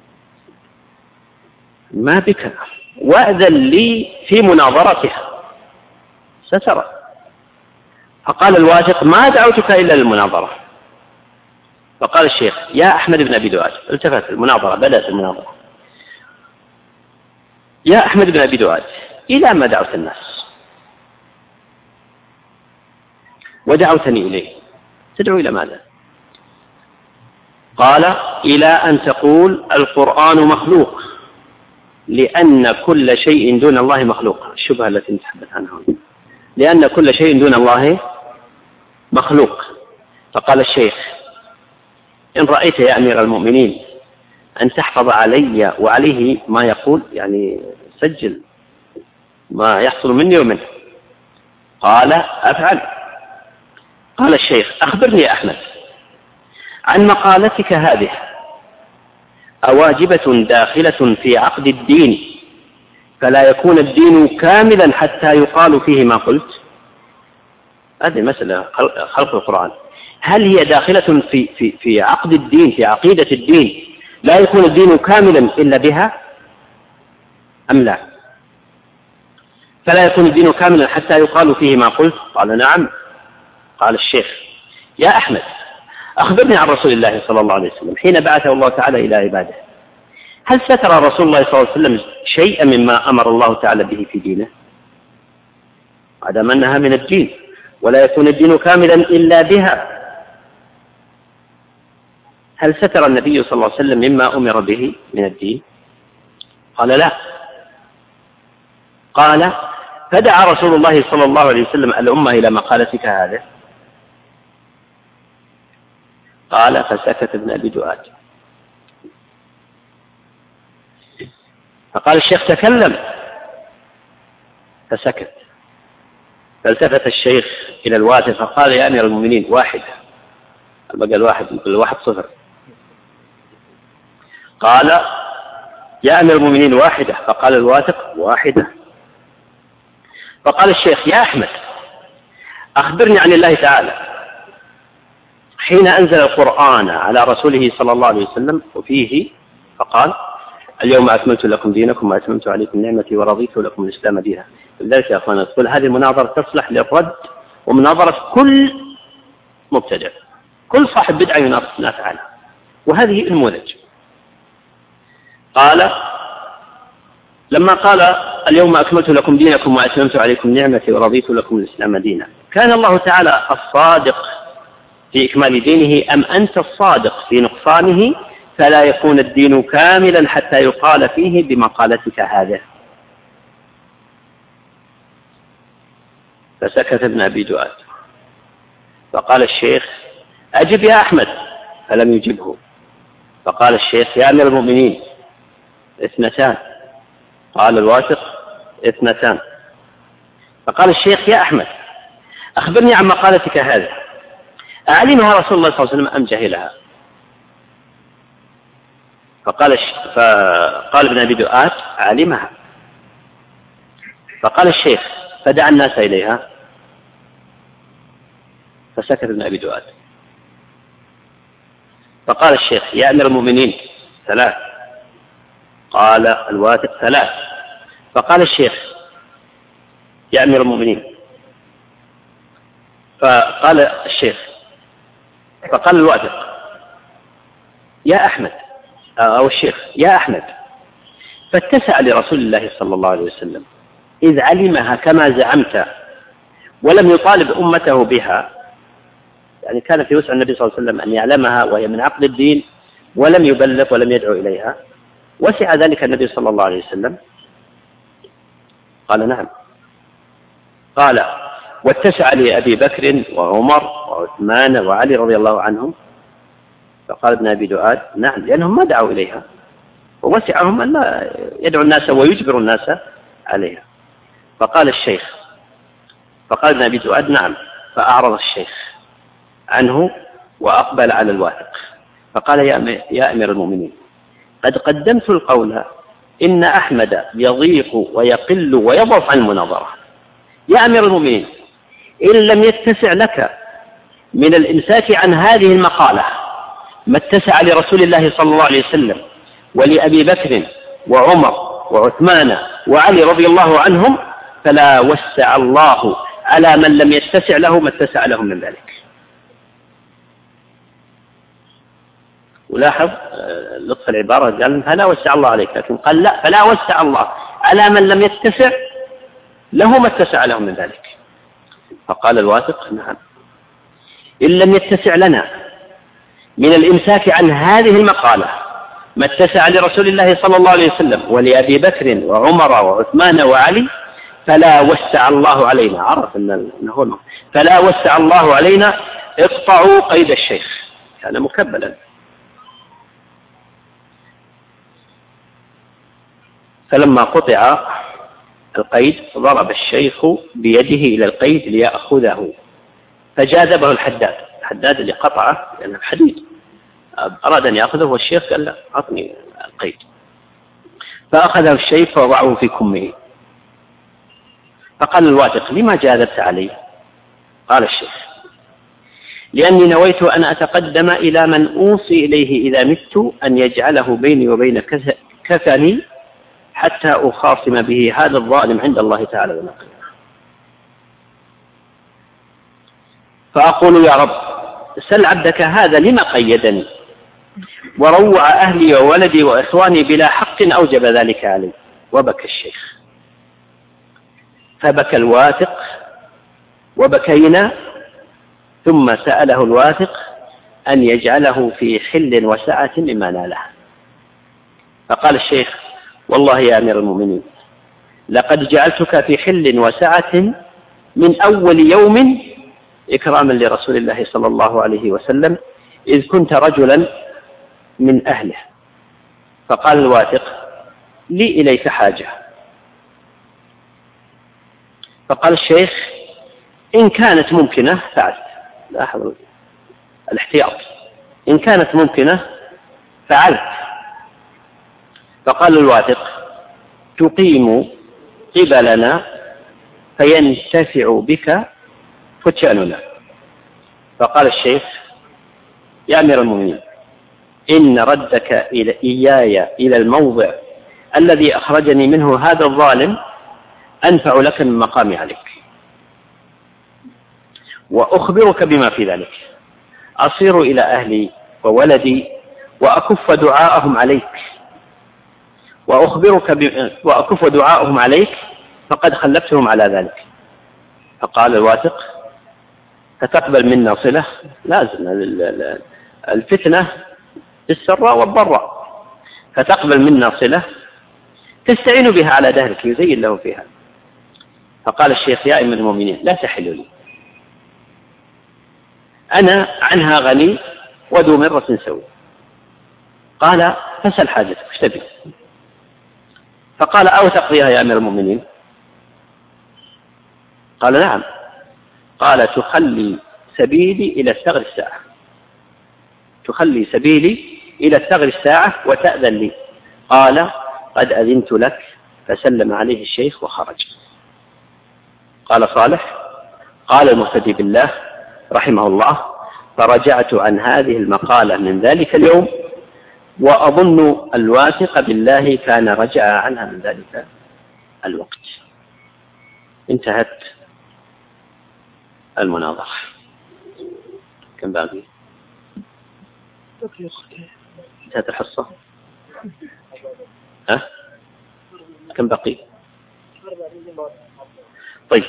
Speaker 2: ما بك، وأذن لي في مناظرتها سترى. فقال الواثق ما دعوتك إلا للمناظرة. فقال الشيخ يا أحمد بن أبي دؤاد، التفت المناظرة، بدأت المناظرة، يا أحمد بن أبي دؤاد إلى ما دعوت الناس ودعوتني إليه؟ تدعو إلى ماذا؟ قال إلى أن تقول القرآن مخلوق، لأن كل شيء دون الله مخلوق، الشبهة التي نتحدث عنها. لأن كل شيء دون الله مخلوق. فقال الشيخ: إن رأيت يا أمير المؤمنين أن تحفظ علي وعليه ما يقول، يعني سجل ما يحصل مني ومنه. قال: أفعل. قال الشيخ: أخبرني يا أحمد عن مقالتك هذه، أواجبة داخلة في عقد الدين فلا يكون الدين كاملا حتى يقال فيه ما قلت؟ هذه مسألة خلق القرآن. هل هي داخلة في عقد الدين، في عقيدة الدين، لا يكون الدين كاملا إلا بها أم لا؟ فلا يكون الدين كاملا حتى يقال فيه ما قلت؟ قال: نعم. قال الشيخ: يا أحمد أخبرني عن رسول الله صلى الله عليه وسلم حين بعثه الله تعالى إلى عباده، هل ستر رسول الله صلى الله عليه وسلم شيئا مما أمر الله تعالى به في دينه؟ عدم أنها من الدين، ولا يكون الدين كاملا إلا بها. هل ستر النبي صلى الله عليه وسلم مما أمر به من الدين؟ قال: لا. قال: فدعا رسول الله صلى الله عليه وسلم الأمة إلى مقالتك هذه؟ قال: فسكت ابن أبي دؤاد. فقال الشيخ: تكلم. فسكت. فالتفت الشيخ إلى الواتر فقال: يا أمير المؤمنين، واحد. بقى الواحد 0. قال: يا أمير المؤمنين، واحدة. فقال الواثق: واحدة. فقال الشيخ: يا أحمد أخبرني عن الله تعالى حين أنزل القرآن على رسوله صلى الله عليه وسلم وفيه فقال: اليوم أكملت لكم دينكم وأتممت عليكم نعمتي ورضيت لكم الإسلام دينا. لذلك يا أخوانا نقول هذه المناظرة تصلح للرد ومناظرة كل مبتدع، كل صاحب بدعة يناظر الناس عنها، وهذه النموذج. قال: لما قال اليوم أكملت لكم دينكم وأتممت عليكم نعمتي ورضيت لكم الإسلام دينا، كان الله تعالى الصادق في إكمال دينه أم أنت الصادق في نقصانه فلا يكون الدين كاملا حتى يقال فيه بمقالتك هذا؟ فسكت ابن أبي دؤاد. فقال الشيخ: أجب يا أحمد. فلم يجبه. فقال الشيخ: يا أمير المؤمنين، 2. قال الواثق: 2. فقال الشيخ: يا أحمد أخبرني عن مقالتك هذه، أعلمها رسول الله صلى الله عليه وسلم أم جهلها؟ فقال ابن أبي دؤاد: علمها. فقال الشيخ: فدعا الناس إليها. فسكت ابن أبي دؤاد. فقال الشيخ: يا أمير المؤمنين، 3. قال الواثق: 3. فقال الشيخ: يا أمير المؤمنين. فقال الشيخ، فقال الواثق: يا أحمد، أو الشيخ: يا أحمد، فاتسع لرسول الله صلى الله عليه وسلم إذ علمها كما زعمت ولم يطالب أمته بها، يعني كان في وسع النبي صلى الله عليه وسلم أن يعلمها وهي من عقد الدين ولم يبلغ ولم يدعو إليها، وسع ذلك النبي صلى الله عليه وسلم؟ قال: نعم. قال: واتسع لأبي بكر وعمر وعثمان وعلي رضي الله عنهم؟ فقال ابن أبي دؤاد: نعم، لأنهم ما دعوا إليها، ووسعهم أن لا يدعو الناس ويجبر الناس عليها. فقال الشيخ، فقال ابن أبي دؤاد: نعم. فأعرض الشيخ عنه وأقبل على الواثق فقال: يا أمير المؤمنين، قد قدمت القول إن أحمد يضيق ويقل ويضعف عن المناظرة. يا أمير المؤمنين، إن لم يتسع لك من الإمساك عن هذه المقالة ما اتسع لرسول الله صلى الله عليه وسلم ولأبي بكر وعمر وعثمان وعلي رضي الله عنهم، فلا وسع الله على من لم يتسع له ما اتسع لهم من ذلك. ولاحظ لطف العبارة، قال فلا وسع الله عليك، لكن قال لا، فلا وسع الله على من لم يتسع له ما اتسع لهم من ذلك. فقال الواثق: نعم، إن لم يتسع لنا من الإمساك عن هذه المقالة ما اتسع لرسول الله صلى الله عليه وسلم ولأبي بكر وعمر وعثمان وعلي، فلا وسع الله علينا، عرف أنه فلا وسع الله علينا اقطعوا قيد الشيخ، كان مكبلا. فلما قطع القيد ضرب الشيخ بيده إلى القيد ليأخذه، فجاذبه الحداد اللي قطعه لأنه الحديد، أراد أن يأخذه والشيخ قال لا أعطني القيد، فأخذه الشيخ فوضعه في كمه. فقال الواثق: لما جاذبت علي؟ قال الشيخ: لأني نويت أن أتقدم إلى من أوصي إليه إذا مت أن يجعله بيني وبين كفني حتى أخاصم به هذا الظالم عند الله تعالى يوم القيامة، فأقول: يا رب سل عبدك هذا لما قيدني وروع أهلي وولدي وإخواني بلا حق أوجب ذلك علي. وبكى الشيخ، فبكى الواثق وبكينا، ثم سأله الواثق أن يجعله في حل وسعة مما ناله. فقال الشيخ: والله يا أمير المؤمنين لقد جعلتك في حل وسعة من أول يوم إكراما لرسول الله صلى الله عليه وسلم، إذ كنت رجلا من أهله. فقال الواثق: لي إليك حاجة. فقال الشيخ: إن كانت ممكنة فعلت. لاحظوا الاحتياط، إن كانت ممكنة فعلت. فقال الواثق: تقيم قبلنا فينتفع بك فتياننا. فقال الشيخ: يا أمير المؤمنين إن ردك إياي إلى الموضع الذي أخرجني منه هذا الظالم أنفع لك من مقامي عليك، وأخبرك بما في ذلك، أصير إلى أهلي وولدي وأكف دعاءهم عليك، وأكف دعاءهم عليك فقد خلفتهم على ذلك. فقال الواثق: فتقبل منا صلة؟ لازم الفتنة بالسراء والضراء، فتقبل منا صلة تستعين بها على دهرك يزين له فيها. فقال الشيخ: يا أمير المؤمنين لا تحل لي، أنا عنها غني وذو مرة سوي. قال: فسل حاجتك ايش تبي؟ فقال: أو تقضيها يا أمير المؤمنين؟ قال: نعم. قال: تخلي سبيلي إلى الثغر الساعة، تخلي سبيلي إلى الثغر الساعة وتأذن لي. قال: قد أذنت لك. فسلم عليه الشيخ وخرج. قال صالح: قال المهتدي بالله رحمه الله: فرجعت عن هذه المقالة من ذلك اليوم، وأظن الواثق بالله كان رجع عنها من ذلك الوقت. انتهت المناظرة. كم باقي؟ انتهت الحصة؟ ها؟ كم بقي؟ طيب،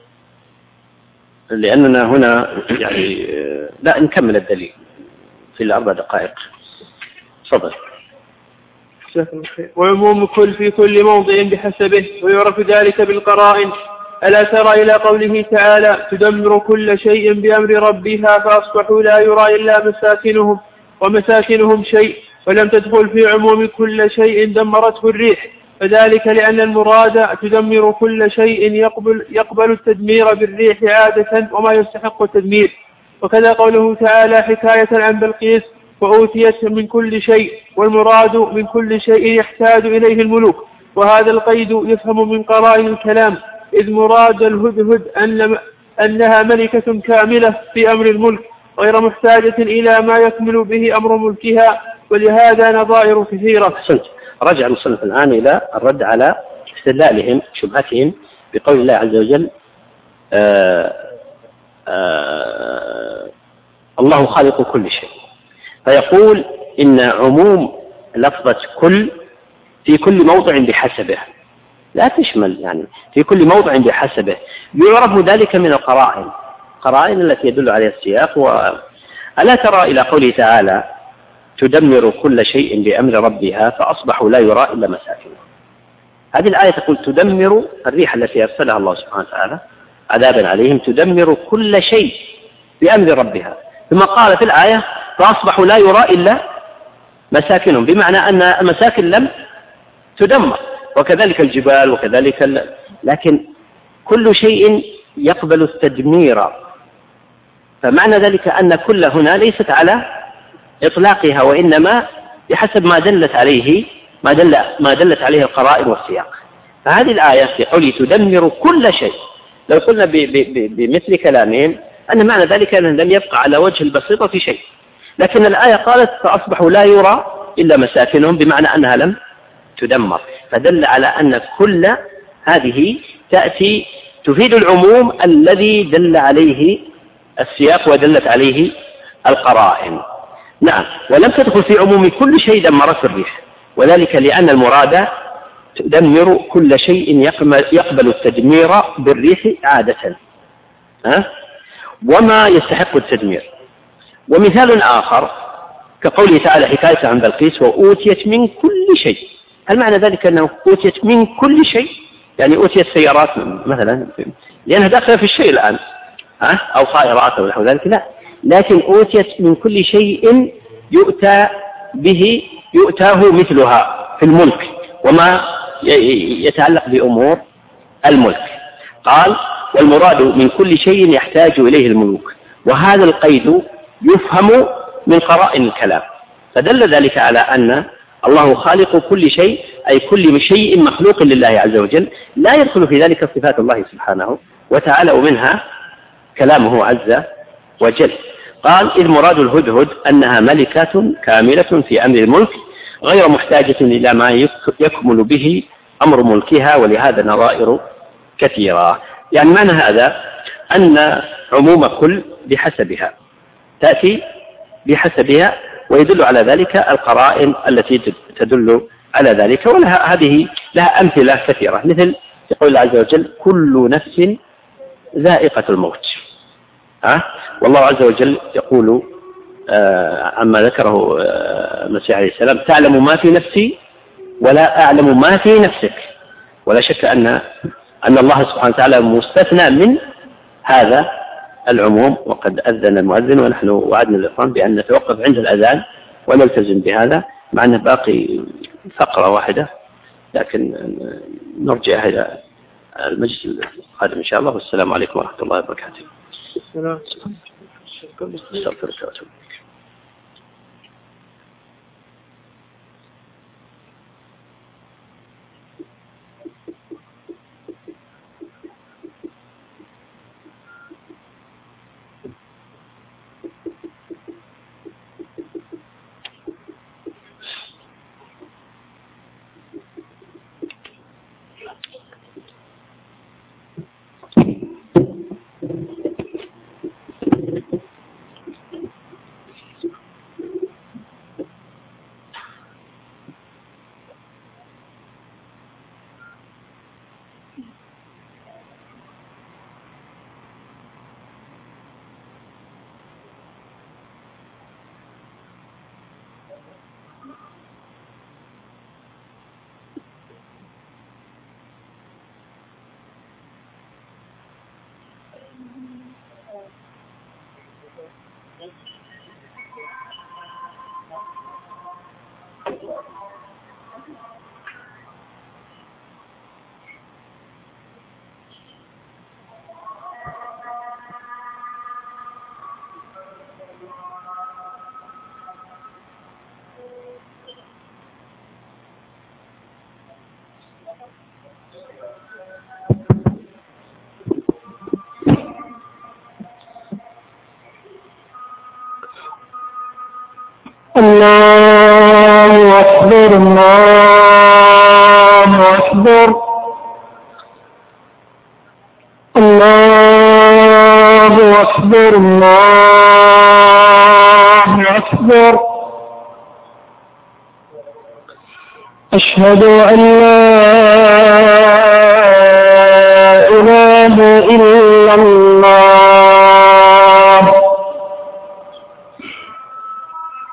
Speaker 2: لأننا هنا يعني لا نكمل الدليل في الأربع دقائق. تفضل.
Speaker 1: وعموم كل في كل موضع بحسبه، ويعرف ذلك بالقرائن. ألا ترى إلى قوله تعالى: تدمر كل شيء بأمر ربها فأصبحوا لا يرى إلا مساكنهم ومساكنهم شيء، ولم تدخل في عموم كل شيء دمرته الريح، فذلك لأن المراد تدمر كل شيء يقبل التدمير بالريح عادة وما يستحق التدمير. وكذا قوله تعالى حكاية عن بلقيس: وأوتيت من كل شيء، والمراد من كل شيء يحتاج إليه الملوك. وهذا القيد يفهم من قرائن الكلام، إذ مراد الهدهد أنها ملكة كاملة في أمر الملك غير محتاجة إلى ما يكمل به أمر ملكها، ولهذا نظائر كثيرة.
Speaker 2: رجع المصنف الآن إلى الرد على استدلالهم شبهتهم بقول الله عز وجل: الله خالق كل شيء. فيقول إن عموم لفظة كل في كل موضع بحسبه، لا تشمل يعني في كل موضع بحسبه. يعرف ذلك من القرائن التي يدل عليها السياق. ألا ترى إلى قوله تعالى: تدمر كل شيء بأمر ربها فأصبحوا لا يرى إلا مساكنهم. هذه الآية تقول تدمر الريح التي أرسلها الله سبحانه وتعالى عذابا عليهم، تدمر كل شيء بأمر ربها. ثم قال في الآية فأصبحوا لا يرى إلا مساكنهم، بمعنى أن المساكن لم تدمر، وكذلك الجبال وكذلك لكن كل شيء يقبل التدمير. فمعنى ذلك أن كل هنا ليست على إطلاقها، وإنما بحسب ما دلت عليه ما دلت عليه القرائن والسياق. فهذه الآية في قوله تدمر كل شيء، لو قلنا بمثل كلامهم أن معنى ذلك أنه لم يبقى على وجه البسيطة في شيء، لكن الآية قالت فأصبحوا لا يرى إلا مساكنهم، بمعنى أنها لم تدمر، فدل على أن كل هذه تأتي تفيد العموم الذي دل عليه السياق ودلت عليه القرائن. نعم، ولم تدخل في عموم كل شيء دمرته الريح، وذلك لأن المراد تدمر كل شيء يقبل التدمير بالريح عادة وما يستحق التدمير. ومثال آخر كقوله تعالى حكاية عن بلقيس وأوتيت من كل شيء، هل معنى ذلك أنه أوتيت من كل شيء يعني أوتيت سيارات مثلا لأنها داخلة في الشيء الآن أو طائرات أو نحو ذلك؟ لا، لكن أوتيت من كل شيء يؤتاه مثلها في الملك وما يتعلق بأمور الملك. قال والمراد من كل شيء يحتاج إليه الملوك، وهذا القيد يفهم من قرائن الكلام، فدل ذلك على أن الله خالق كل شيء، أي كل شيء مخلوق لله عز وجل، لا يدخل في ذلك صفات الله سبحانه وتعالى، ومنها كلامه عز وجل. قال إذ مراد الهدهد أنها ملكة كاملة في أمر الملك غير محتاجة إلى ما يكمل به أمر ملكها، ولهذا نظائر كثيرة. يعني معنى هذا أن عموم كل بحسبها تأتي بحسبها، ويدل على ذلك القرائن التي تدل على ذلك، هذه لها أمثلة كثيرة، مثل يقول الله عز وجل كل نفس ذائقة الموت. والله عز وجل يقول عما ذكره المسيح عليه السلام تعلم ما في نفسي ولا أعلم ما في نفسك. ولا شك أن الله سبحانه وتعالى مستثنى من هذا العموم. وقد أذن المؤذن ونحن وعدنا الإخوان بأن نتوقف عند الأذان ونلتزم بهذا، مع أنه باقي فقرة واحدة، لكن نرجع إلى المجلس القادم إن شاء الله. والسلام عليكم ورحمة الله وبركاته. استغفرك واتوب إليك.
Speaker 3: الله أكبر الله أكبر الله أكبر الله أكبر. أشهد أن لا إله إلا الله.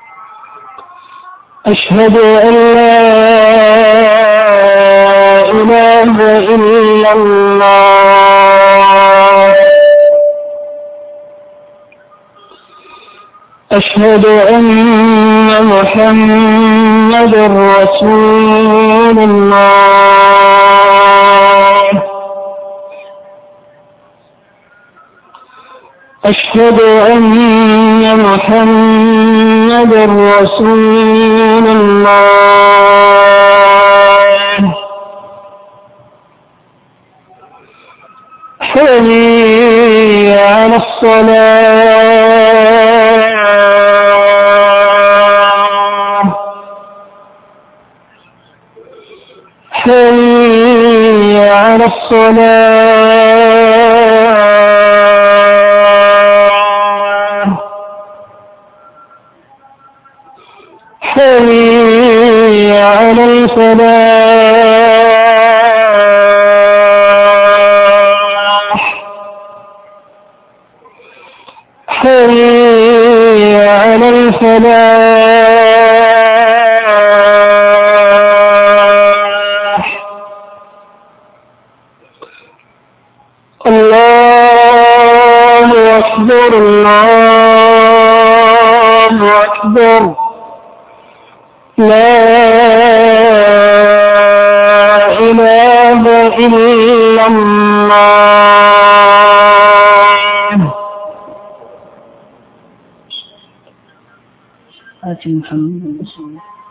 Speaker 3: أشهد أن لا إله أشهد أن محمد رسول الله. أشهد أن محمد رسول الله. حي على الصلاة. حي على الصلاة. حي على الفلاح. حي على الفلاح. الله أكبر الله أكبر. لا إله إلا الله. آتي محمد